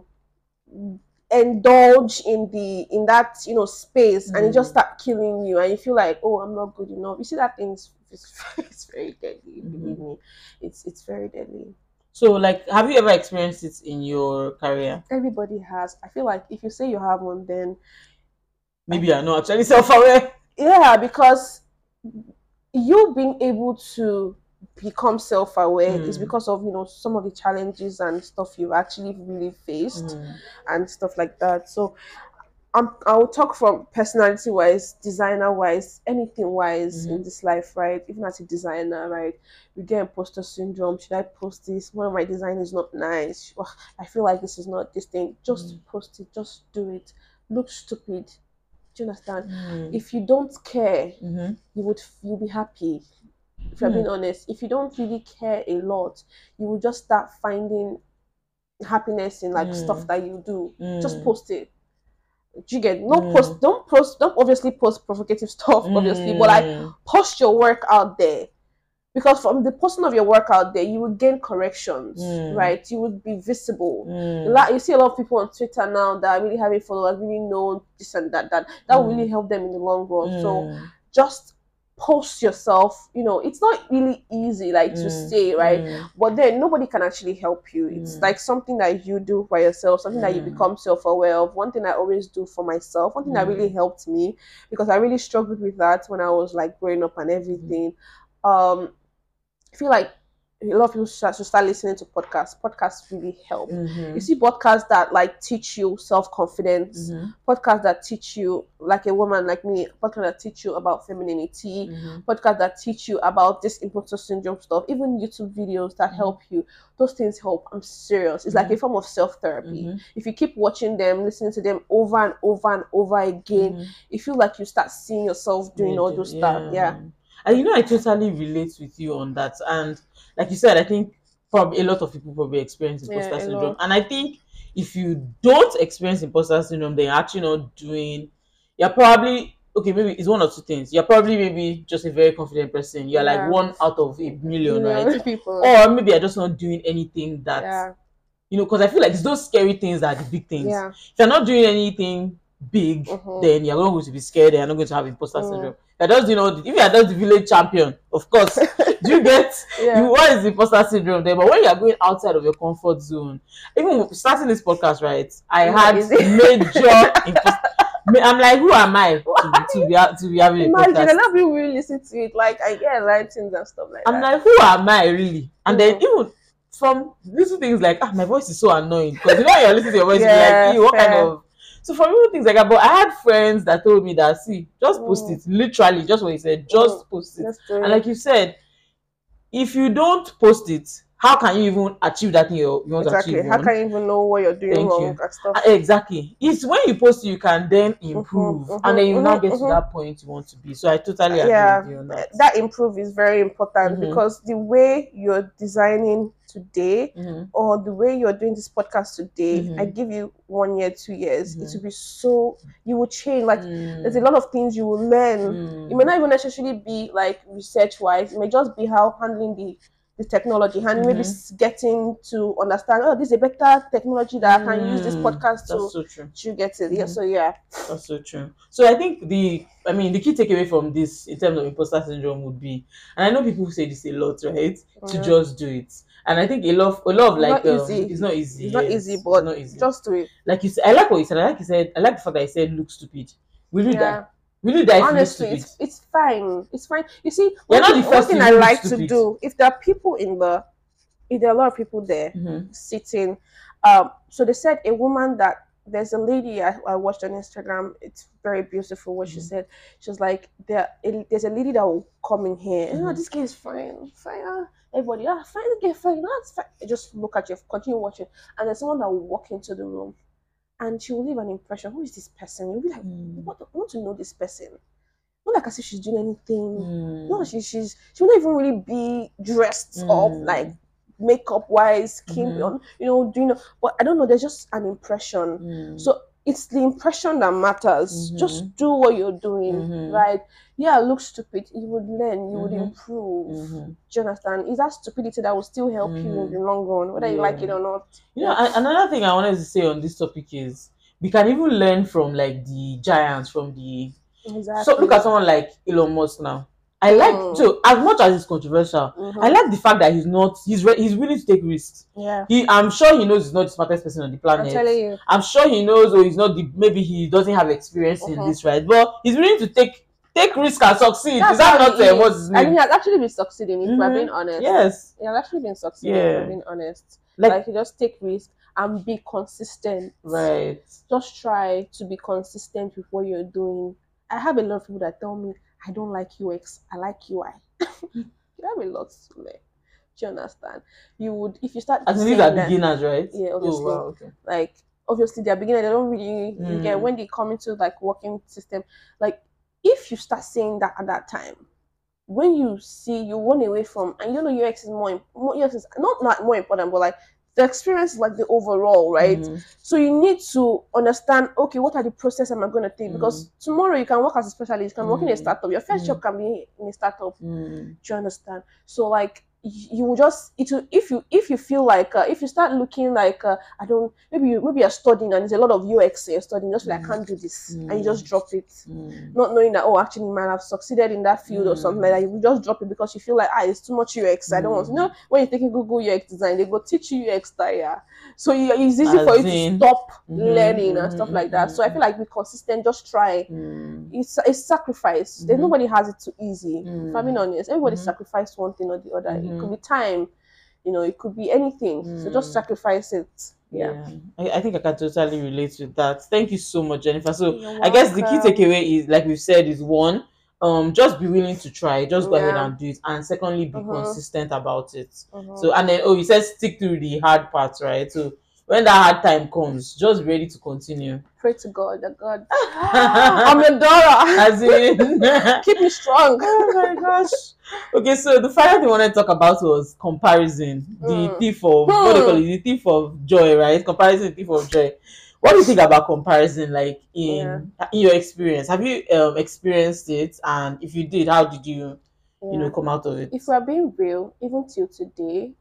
indulge in that space, and it just start killing you, and you feel like, oh, I'm not good enough. You see, that thing is it's very deadly. Believe me, it's very deadly. So, like, have you ever experienced it in your career? Everybody has. I feel like if you say you have one, then maybe you're not actually self-aware. Yeah, because you being able to become self-aware is because of some of the challenges and stuff you've actually really faced and stuff like that. So I'll talk from personality wise, designer wise, anything wise in this life, right? Even as a designer, right, you get imposter syndrome. Should I post this? One of my design is not nice. I feel like this is not this thing. Just post it, just do it. Look stupid. Do you understand? If you don't care, you'll be happy. If you're being honest, if you don't really care a lot, you will just start finding happiness in like stuff that you do. Just post it. Do you get don't obviously post provocative stuff, obviously, but like post your work out there. Because from the posting of your work out there, you will gain corrections, right? You would be visible. You see a lot of people on Twitter now that are really having followers, really know this and that will really help them in the long run. So just post yourself. It's not really easy, like to say, right? But then nobody can actually help you. It's like something that you do by yourself, something that you become self-aware of. One thing I always do for myself, one thing that really helped me, because I really struggled with that when I was like growing up and everything. I feel like a lot of people should start listening to podcasts. Podcasts really help. You see podcasts that like teach you self-confidence, podcasts that teach you, like a woman like me, podcasts that teach you about femininity, podcasts that teach you about this imposter syndrome stuff, even YouTube videos that help you. Those things help. I'm serious. It's like a form of self-therapy. If you keep watching them, listening to them over and over and over again, you feel like you start seeing yourself doing all those stuff. Yeah. And I totally relate with you on that. And like you said, I think probably a lot of people probably experience imposter syndrome. And I think if you don't experience imposter syndrome, then you're actually not doing. You're probably maybe it's one or two things. You're probably maybe just a very confident person. You're like one out of a million, right? People. Or maybe you're just not doing anything that because I feel like it's those scary things that are the big things. Yeah. If you're not doing anything big, then you're not going to be scared and you're not going to have imposter syndrome. If you're just the village champion, of course, do you get what is the imposter syndrome there? But when you're going outside of your comfort zone, even starting this podcast, right? I had major imposter. I'm like, who am I to be having a podcast? Imagine, and people really listen to it. Like, I get writings and stuff like that. I'm like, who am I really? And then even from little things like, my voice is so annoying, because when you're listening to your voice, you're like, what kind of. So for little things like that, but I had friends that told me that, see, just post it. Literally, just what you said, just post it. And like you said, if you don't post it, how can you even achieve that thing you want to achieve? How can you even know what you're doing wrong and stuff? Exactly. It's when you post it, you can then improve, and then you now get to that point you want to be. So I totally agree with you on that. That improve is very important, because the way you're designing today, or the way you're doing this podcast today, I give you 1 year, 2 years, it will be so, you will change. Like there's a lot of things you will learn. It may not even necessarily be like research wise. It may just be how handling the technology, and maybe getting to understand, this is a better technology that I can use this podcast to. That's so true. To get it. That's so true. So I think the key takeaway from this in terms of imposter syndrome would be, and I know people say this a lot, right? To just do it. And I think a lot of like it's not easy. It's not easy, but it's not easy. Just do it. Like you said, I like what you said. I like the fact that I said look stupid. Will you die? Will you die? Honestly, it's fine. It's fine. You see, one thing I like to do, if there are people if there are a lot of people there sitting, so they said a woman that there's a lady I watched on Instagram. It's very beautiful what she said. She was like, there's a lady that will come in here. This guy is fine. Everybody, fine, get fine. That's fine. Just look at you, continue watching, and there's someone that will walk into the room, and she will leave an impression. Who is this person? You'll be like, what? I want to know this person. Not like as if she's doing anything. No, she will not even really be dressed up like makeup wise, skin, Mhm. you know, do you know? But I don't know. There's just an impression. Mm. So it's the impression that matters. Just Mhm. do what you're doing, Mhm. right? Yeah, look stupid. You would learn. You would Mhm. improve. Mhm. Do you understand? Is that stupidity that will still help you in the Mhm. long run, whether you like Yeah. it or not? You know, Yeah, another thing I wanted to say on this topic is we can even learn from like the giants, from the so look at exactly. someone like Elon Musk now. I like Hmm. so as much as it's controversial, I Mm-hmm. like the fact that he's willing to take risks. Yeah, I'm sure he knows he's not the smartest person on the I'm planet. telling you. I'm sure he knows, or he's not the maybe he doesn't have experience in Mm-hmm. this, right? But he's willing to take risk and succeed. Is That's that how not he what's is, his and he name? has actually been succeeding. If we're being Mm-hmm. honest, Yes. he has actually been succeeding. If we're Yeah. being honest, Like like you just take risks and be consistent. right. Just try to be consistent with what you're doing. I have a lot of people that tell me I don't like UX, I like UI. You have a lot to learn. Do you understand? You would if you start As in these are saying that, beginners, right? yeah, Oh obviously, wow, okay. like obviously they're beginner, they don't really you get Mm. when they come into like working system, like if you start saying that at that time, when you see you run away from and you know UX is UX is not more important, but like the experience is like the overall, right? Mm. So you need to understand, okay, what are the process am I going to take? Mm. Because tomorrow you can work as a specialist, you can work in a Mm. startup. Your first Mm. job can be in a startup. Mm. Do you understand? So like you will just it will, if you feel like if you start looking like I don't maybe you're studying and there's a lot of UX you're studying, just feel like I can't do this and you just drop it, Mm. not knowing that oh actually you might have succeeded in that field or something like that. You will just drop it because you feel like it's too much UX. I don't want to. You know, when you're taking Google UX design, they go teach you UX that, yeah. So it's easy for you As to in, stop learning and stuff like that. So I mm-hmm. feel like be consistent, just try. Mm. It's sacrifice. There's nobody has it too easy. If I'm being honest, everybody Mhm. sacrificed one thing or the other. It could be time, you know, it could be anything. So just sacrifice it. Yeah. I think I can totally relate with that. Thank you so much, Jennifer. So You're I guess the key welcome. takeaway is, like we've said, is one, just be willing to try, just go ahead Yeah. and do it, and secondly, be consistent about it. So Mhm. and then you said stick through the hard parts, right? So when that hard time comes, just be ready to continue. Pray to God that God, I'm your daughter. As in, Keep me strong. oh my gosh. Okay, so the final thing I wanted to talk about was comparison, the thief of what they call it, the thief of joy, right? Comparison, the thief of joy. What do you think about comparison, like in your experience? Have you experienced it, and if you did, how did you Yeah. come out of it? If we're being real, even till today,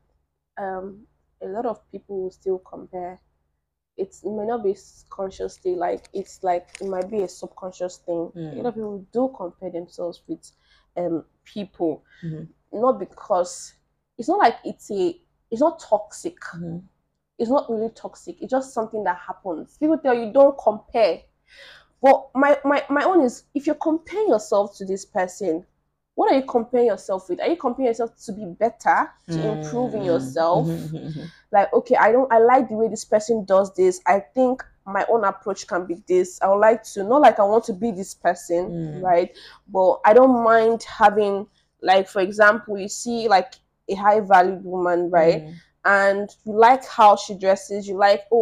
a lot of people will still compare. It may not be consciously, like it's like it might be a subconscious thing. A lot of people do compare themselves with people, not because it's not like it's not toxic. It's not really toxic. It's just something that happens. People tell you don't compare. But my own is, if you're comparing yourself to this person, what are you comparing yourself with? Are you comparing yourself to be better, to improve in yourself? Like, okay, I like the way this person does this. I think my own approach can be this. I would like to, not like I want to be this person, right? But I don't mind having, like, for example, you see like a high valued woman, right? And you like how she dresses, you like, oh,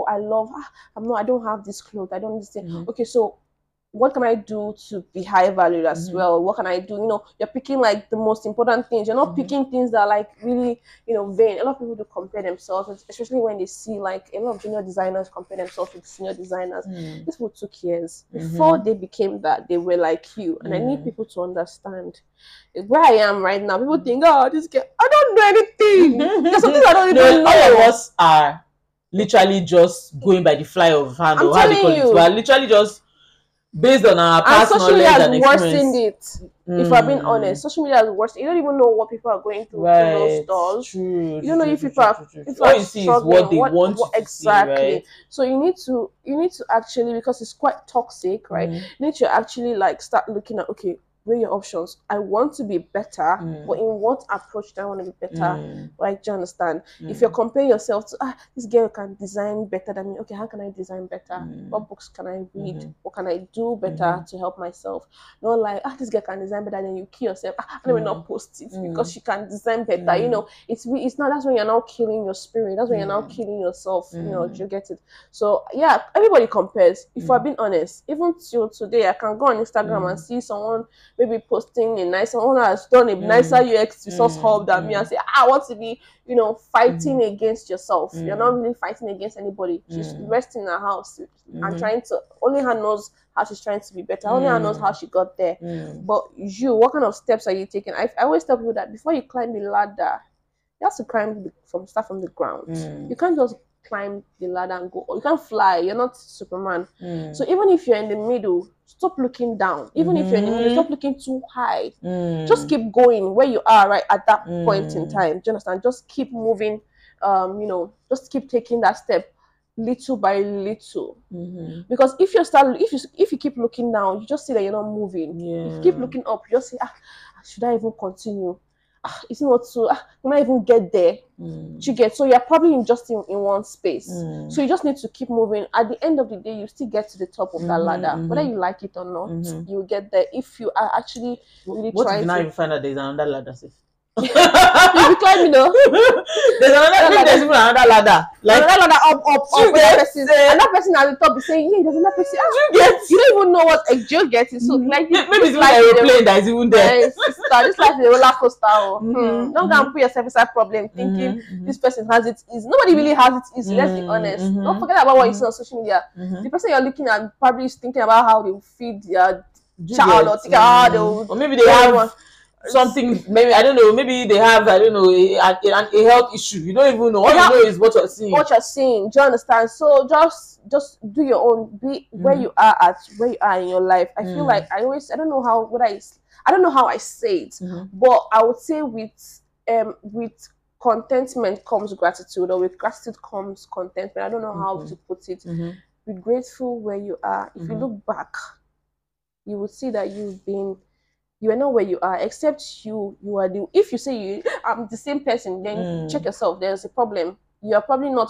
I don't have this clothes, I don't need this thing. Okay, so what can I do to be high valued as well? What can I do? You know, you're picking like the most important things. You're not picking things that are like really, vain. A lot of people do compare themselves, especially when they see like a lot of junior designers compare themselves with senior designers. This will took years before they became that. They were like you, and I need people to understand. Where I am right now, people think, oh, this girl, I don't know anything. There's something I don't even know. All of us are literally just going by the fly of hand, or how they call it. We are literally just based on our past social knowledge media and has worsened it. If we're being honest, social media has worsened. You don't even know what people are going through in those stores. True. You don't know if people are all you see is what they want you exactly. To see, right? So you need to actually, because it's quite toxic, right? You need to actually like start looking at, okay, weigh your options. I want to be better, but in what approach do I want to be better? Like, do you understand? If you're comparing yourself to this girl can design better than me, okay, how can I design better? What books can I read? What can I do better to help myself? Not like this girl can design better, then you kill yourself. I will not post it because she can design better. You know, it's not. That's when you're now killing your spirit. That's when you're now killing yourself. You know, do you get it? So yeah, everybody compares. If we're being honest, even till today, I can go on Instagram and see someone maybe posting a nice, someone has done a nicer UX resource hub than me, and say, I want to be, fighting against yourself. You're not really fighting against anybody. She's resting in her house and trying to, only her knows how she's trying to be better. Only her knows how she got there. But you, what kind of steps are you taking? I always tell people that before you climb a ladder, you have to start from the ground. You can't just climb the ladder and go. You can't fly. You're not Superman. So even if you're in the middle, stop looking down. Even if you're in the middle, stop looking too high. Just keep going where you are right at that point in time. Do you understand? Just keep moving. Just keep taking that step little by little. Because if you keep looking down, you just see that you're not moving. If you keep looking up, you just say, should I even continue? It's not so. You might even get there. You get, so you're probably in one space. So you just need to keep moving. At the end of the day, you still get to the top of that ladder, whether you like it or not. You will get there if you are actually really what trying. If you now even find out there's another ladder? You'll be climbing, There's even another ladder. Like another ladder up. That person, and that person at the top is saying, "Yeah, there's another person." You don't even know what you get it. So like maybe it's even an aeroplane that is even there. This life is a roller coaster. Don't go and put yourself inside problem thinking this person has it easy. Nobody really has it easy. Let's be honest. Don't forget about what you see on social media. The person you're looking at probably is thinking about how they will feed their child or think how they will, or maybe they have something, maybe I don't know, maybe they have, I don't know, a health issue. You don't even know. All you know is what you're seeing. Do you understand? So just do your own, be where you are in your life. I feel like I don't know how I say it, but I would say with contentment comes gratitude, or with gratitude comes contentment. I don't know how to put it. Be grateful where you are. If you look back, you will see that you are not where you are, except you are if you say I'm the same person, then check yourself. There's a problem. You are probably not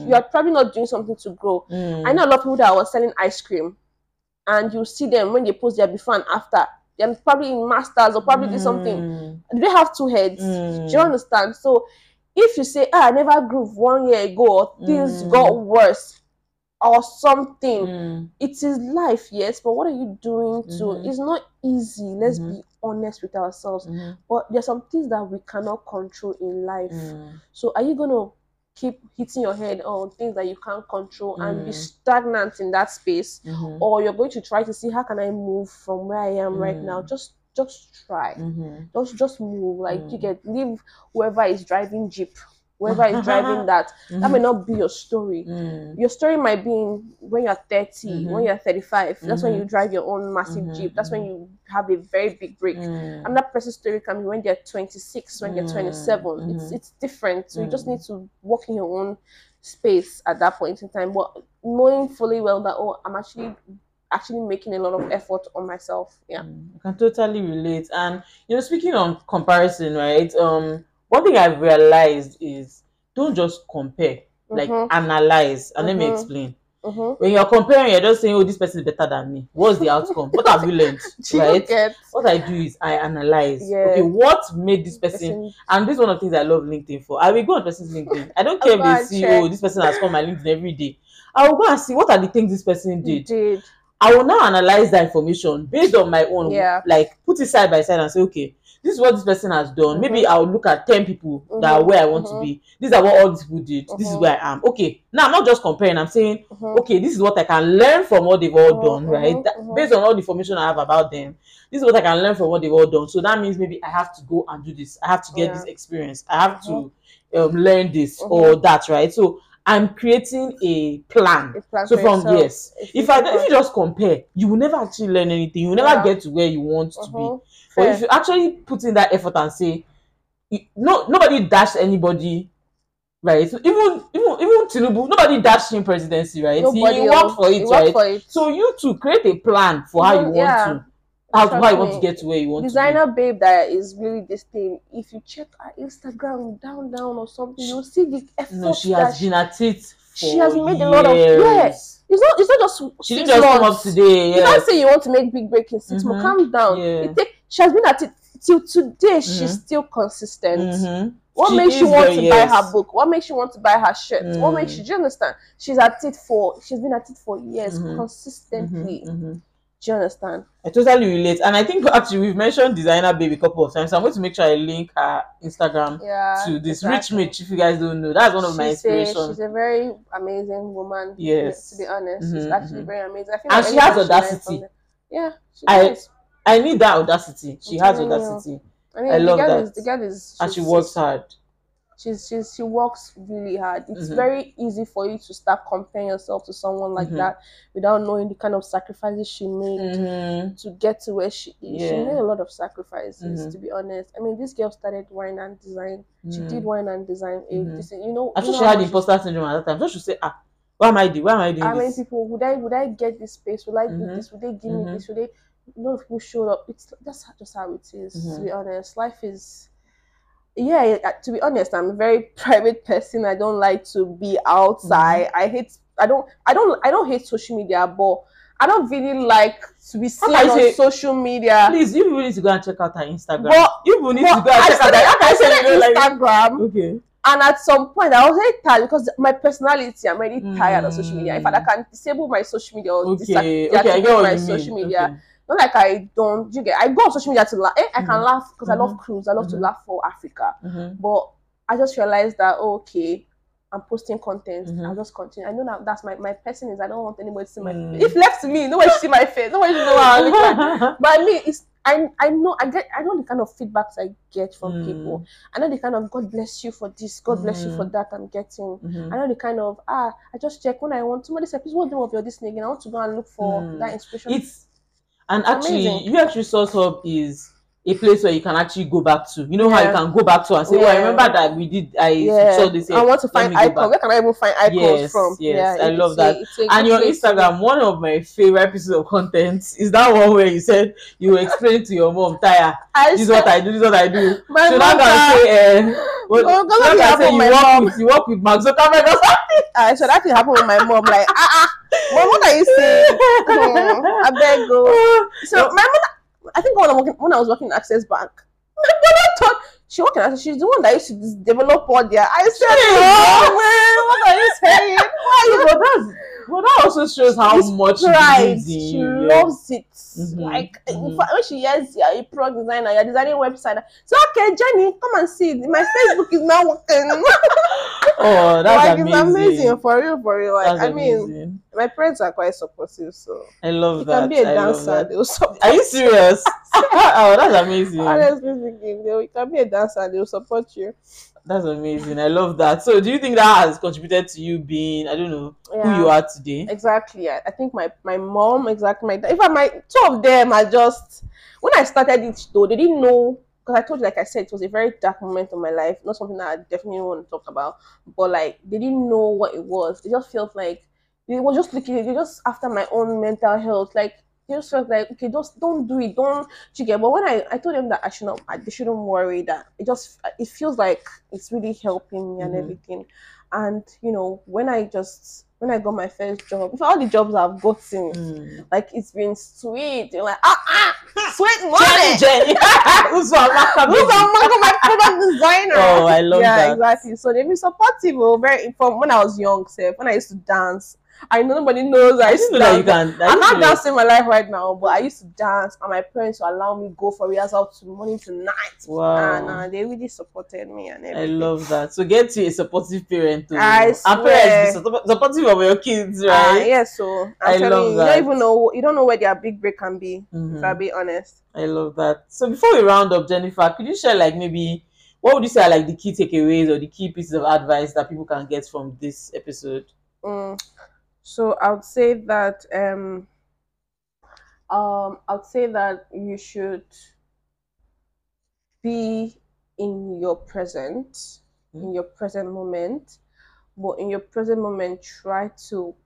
doing something to grow. I know a lot of people that were selling ice cream, and you see them when they post their before and after. They're probably in masters or probably did something. Do they have two heads? Do you understand? So if you say, I never grew 1 year ago, or things got worse or something, it is life, yes, but what are you doing it's not easy. Let's be honest with ourselves. But there's some things that we cannot control in life. So are you gonna keep hitting your head on things that you can't control and be stagnant in that space, or you're going to try to see how can I move from where I am right now? Just try. Just move. Like leave whoever is driving Jeep, whoever is driving that may not be your story. Your story might be when you're 30, when you're 35. That's when you drive your own massive Jeep. That's when you have a very big break. And that person's story can be when they're 26, when they're 27. It's different. So you just need to walk in your own space at that point in time, but knowing fully well that I'm actually making a lot of effort on myself. I can totally relate. And speaking on comparison, right? One thing I've realized is don't just compare, like analyze. And let me explain. When you're comparing, you're just saying, this person is better than me. What's the outcome? What have you learned? Right? What I do is I analyze. Okay, what made this person? And this is one of the things I love LinkedIn for. I will go on person's LinkedIn. I don't care if they see, this person has come my LinkedIn every day. I will go and see what are the things this person did. I will now analyze that information based on my own, like put it side by side and say, okay, this is what this person has done. Maybe I'll look at 10 people that are where I want to be. These are what all these people did. This is where I am. Okay, now I'm not just comparing. I'm saying, okay, this is what I can learn from what they've all done, right? Based on all the information I have about them, this is what I can learn from what they've all done. So that means maybe I have to go and do this. I have to get this experience. I have to learn this or that, right? So I'm creating a plan. So from if you just compare, you will never actually learn anything. You will never get to where you want to be. But if you actually put in that effort and say, nobody dashed anybody, right? So even Tinubu, nobody dashed him presidency, right? He worked for it, right? So you too create a plan for how you want to. How you want to get to where you want Designer to be. Babe that is really this thing. If you check her Instagram down or something, you'll see the effort. No, she has been at it for she has made a lot of It's not just she didn't just come up today. You can't say you want to make big break in 6 months. Calm down. She has been at it till today. She's still consistent. What makes you want to buy her book? What makes you want to buy her shirt? What makes you? Do you understand? She's been at it for years consistently. Do you understand? I totally relate. And I think actually we've mentioned designer babe a couple of times. So I'm going to make sure I link her Instagram Yeah, to this Rich exactly. Mitch. If you guys don't know, that's one of my inspirations. She's a very amazing woman. Yes. To be honest, Mhm, she's actually mhm. very amazing. I feel And like she has anything learns from audacity. them. Yeah, she I does. I need that audacity. She I'm has telling you. audacity. I mean, I love that. the girl is And she works hard. she works really hard. It's Mhm. very easy for you to start comparing yourself to someone like Mhm. that without knowing the kind of sacrifices she made Mhm. to get to where she is. She Yeah. made a lot of sacrifices, Mhm. to be honest. I mean, this girl started wine and design. She did wine and design. This, I'm sure she had imposter syndrome at that time. So she say, why am I doing? Why am I doing how many this? people would I get this space? Will I do this? Would they give me this? Would they? A lot of people showed up. That's just how it is. To be honest, life is. Yeah, to be honest, I'm a very private person. I don't like to be outside. I don't hate social media, but I don't really like to be seen on social media. Please, you people need to go and check out her Instagram. But you people need to go and check out Instagram. Okay. And at some point, I was very tired because my personality, I'm already tired of social media. In fact, I can disable my social media or deactivate my social media. Okay. Not like I don't. You get? I go on social media to laugh. I can laugh because I love cruise. I love to laugh for Africa. But I just realized that okay, I'm posting content. I'll just continue. I know that that's my person is. I don't want anybody to see my face. If left to me, nobody should see my face. Nobody should know how I look like. But I mean, it's. I know the kind of feedbacks I get from people. I know the kind of God bless you for this, God bless you for that I'm getting. I know the kind of I just check when I want somebody say, please what's the name of your this again? I want to go and look for that inspiration. And actually, UX Resource Hub is a place where you can actually go back to. You know how you can go back to and say, I remember that we did, I saw this here. I want to find icons. Where can I even find icons from? Yes, I love that. And your Instagram, one of my favorite pieces of content is that one where you said you explain to your mom, Taya, this is what I do, this is what I do. My so mom you work with Mark Zuckerberg or something. I said that could happen with my mom. Like, Mom, what are you saying? I beg go. So my mother, I think when I was working in Access Bank, my mother thought she worked in Access. She's the one that used to develop all their. I said, "Oh man, what are you saying? Why But that also shows how much pride. She loves it. Like in fact, when she hears you're a product designer, you're designing a website. So okay, Jenny, come and see. My Facebook is now working. Oh, that's like, amazing. It's amazing for real. Like, that's amazing. My parents are quite supportive, so I love that. You can be a dancer, they'll support. Are you serious? Oh, that's amazing. Honestly speaking, you can be a dancer, they'll support you. That's amazing. I love that. So, do you think that has contributed to you being, I don't know, who you are today? Exactly. I think my mom, exactly my dad. In fact, two of them are just. When I started it, though, they didn't know. Because I told you, like I said, it was a very dark moment of my life. Not something that I definitely want to talk about. But like, they didn't know what it was. They just felt like they were just looking. They just after my own mental health. Like they just felt like, okay, just don't do it. Don't you get? But when I told them that they shouldn't worry. That it feels like it's really helping me and everything. And when I got my first job, all the jobs I've gotten, like it's been sweet. You're like, sweet money. Jenny. Who's my product designer? Oh, I love that. Yeah, exactly. So they've been supportive. Very from when I was young, when I used to dance. I know nobody knows I used to dance. I'm not dancing my life right now, but I used to dance, and my parents would allow me go for rehearsal to morning to night. Wow. And they really supported me and everything. I love that. So get to a supportive parent too. I swear. Parents be supportive of your kids, right? Yes, so I love that. You don't know where their big break can be, if I be honest. I love that. So before we round up, Jennifer, could you share maybe what would you say are the key takeaways or the key pieces of advice that people can get from this episode? So I would say that you should be in your present moment, but in your present moment try to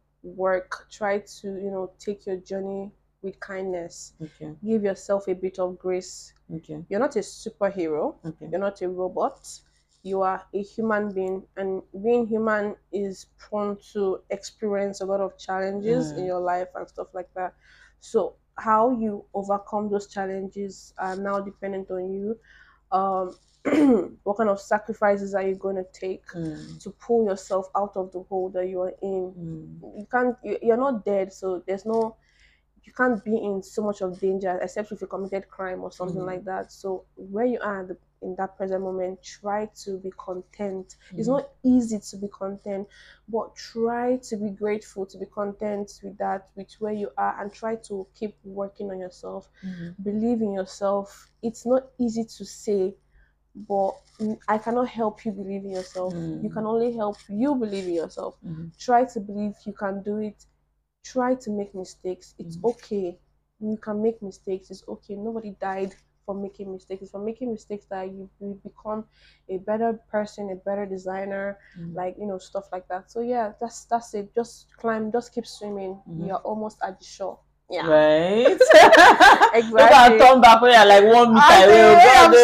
take your journey with kindness. Give yourself a bit of grace. You're not a superhero. You're not a robot. You are a human being, and being human is prone to experience a lot of challenges in your life and stuff like that. So how you overcome those challenges are now dependent on you. What kind of sacrifices are you going to take to pull yourself out of the hole that you are in? You're not dead, so you can't be in so much of danger except if you committed crime or something like that. So where you are in that present moment, try to be content. It's not easy to be content, but try to be grateful, to be content with that, with where you are, and try to keep working on yourself. Believe in yourself. It's not easy to say, but I cannot help you believe in yourself. You can only help you believe in yourself. Try to believe you can do it. Try to make mistakes. It's okay. You can make mistakes. It's okay. Nobody died for making mistakes. It's for making mistakes that you become a better person, a better designer, like, stuff like that. So yeah, that's it. Just climb, just keep swimming. You're almost at the shore. Yeah. Right. Exactly. You can turn back when you're like 1 meter away.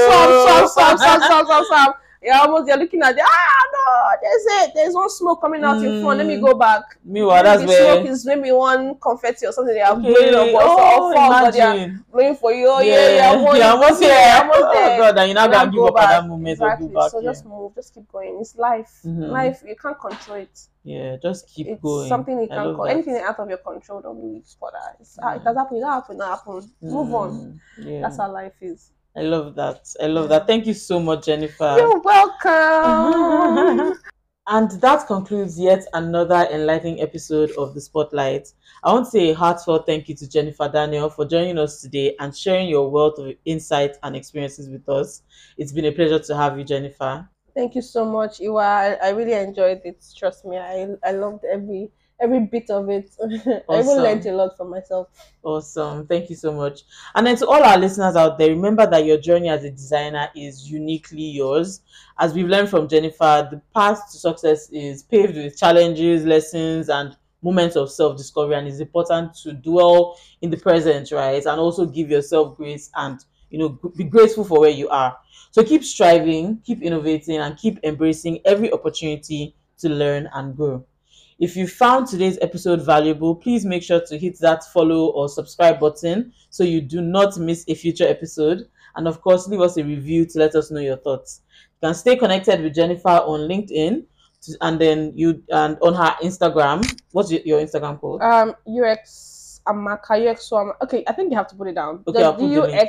Stop. You're looking at no, there's one smoke coming out in front. Let me go back. Meanwhile, that's the where smoke is maybe one confetti or something they are blowing up or but they are blowing for you. You're almost here. there. God, and you're not gonna give up at that moment or go back. So just move, just keep going. It's life. Life, you can't control it. Yeah, just keep it's going. Something you can't control. Anything out of your control, don't be for that. It has happened. It happened. Move on. Yeah. That's how life is. I love that. Thank you so much, Jennifer. You're welcome. And that concludes yet another enlightening episode of The Spotlight. I want to say a heartfelt thank you to Jennifer Daniel for joining us today and sharing your wealth of insights and experiences with us. It's been a pleasure to have you, Jennifer. Thank you so much, Iwa. I really enjoyed it. Trust me, I loved every bit of it. Awesome. I even learned a lot from myself. Awesome. Thank you so much. And then to all our listeners out there, remember that your journey as a designer is uniquely yours. As we've learned from Jennifer, the path to success is paved with challenges, lessons, and moments of self-discovery, and it's important to dwell in the present, right? And also give yourself grace and, be grateful for where you are. So keep striving, keep innovating, and keep embracing every opportunity to learn and grow. If you found today's episode valuable, please make sure to hit that follow or subscribe button so you do not miss a future episode. And of course, leave us a review to let us know your thoughts. You can stay connected with Jennifer on LinkedIn and on her Instagram. What's your Instagram called? UX Amaka, UX Amaka. Okay, I think you have to put it down. Okay, I'll put the link.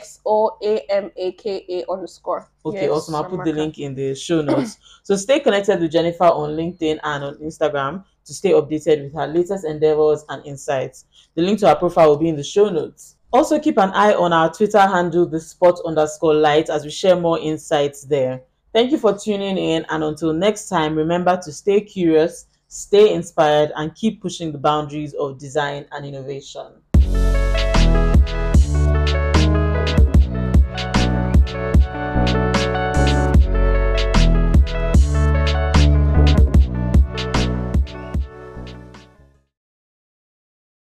UXOAMAKA_. Okay, awesome. I'll put the link in the show notes. So stay connected with Jennifer on LinkedIn and on Instagram to stay updated with her latest endeavors and insights. The link to her profile will be in the show notes. Also, keep an eye on our Twitter handle, @thespot_light, as we share more insights there. Thank you for tuning in, and until next time, remember to stay curious, stay inspired, and keep pushing the boundaries of design and innovation.